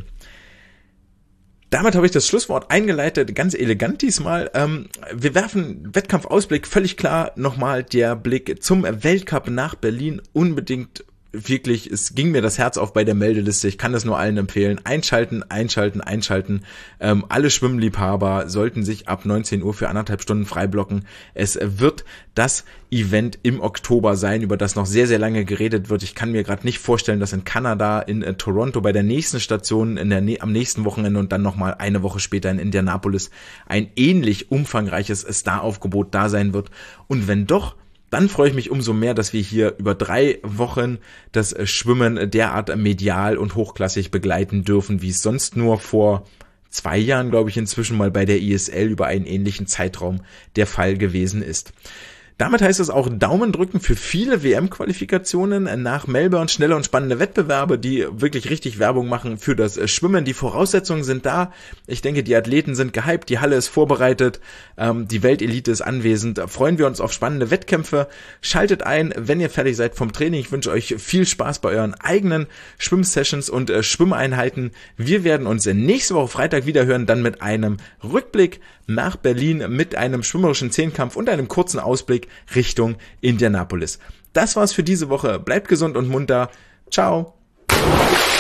Damit habe ich das Schlusswort eingeleitet, ganz elegant diesmal. Ähm, wir werfen Wettkampfausblick, völlig klar nochmal der Blick zum Weltcup nach Berlin, unbedingt. Wirklich, es ging mir das Herz auf bei der Meldeliste. Ich kann das nur allen empfehlen. Einschalten, einschalten, einschalten. Ähm, alle Schwimmliebhaber sollten sich ab neunzehn Uhr für anderthalb Stunden freiblocken. Es wird das Event im Oktober sein, über das noch sehr, sehr lange geredet wird. Ich kann mir gerade nicht vorstellen, dass in Kanada, in äh, Toronto bei der nächsten Station in der, am nächsten Wochenende und dann nochmal eine Woche später in Indianapolis ein ähnlich umfangreiches Star-Aufgebot da sein wird. Und wenn doch, dann freue ich mich umso mehr, dass wir hier über drei Wochen das Schwimmen derart medial und hochklassig begleiten dürfen, wie es sonst nur vor zwei Jahren, glaube ich, inzwischen mal bei der I S L über einen ähnlichen Zeitraum der Fall gewesen ist. Damit heißt es auch Daumen drücken für viele W M-Qualifikationen nach Melbourne, schnelle und spannende Wettbewerbe, die wirklich richtig Werbung machen für das Schwimmen. Die Voraussetzungen sind da. Ich denke, die Athleten sind gehypt, die Halle ist vorbereitet, ähm, die Weltelite ist anwesend. Freuen wir uns auf spannende Wettkämpfe. Schaltet ein, wenn ihr fertig seid vom Training. Ich wünsche euch viel Spaß bei euren eigenen Schwimmsessions und äh, Schwimmeinheiten. Wir werden uns nächste Woche Freitag wieder hören, dann mit einem Rückblick nach Berlin, mit einem schwimmerischen Zehnkampf und einem kurzen Ausblick Richtung Indianapolis. Das war's für diese Woche. Bleibt gesund und munter. Ciao.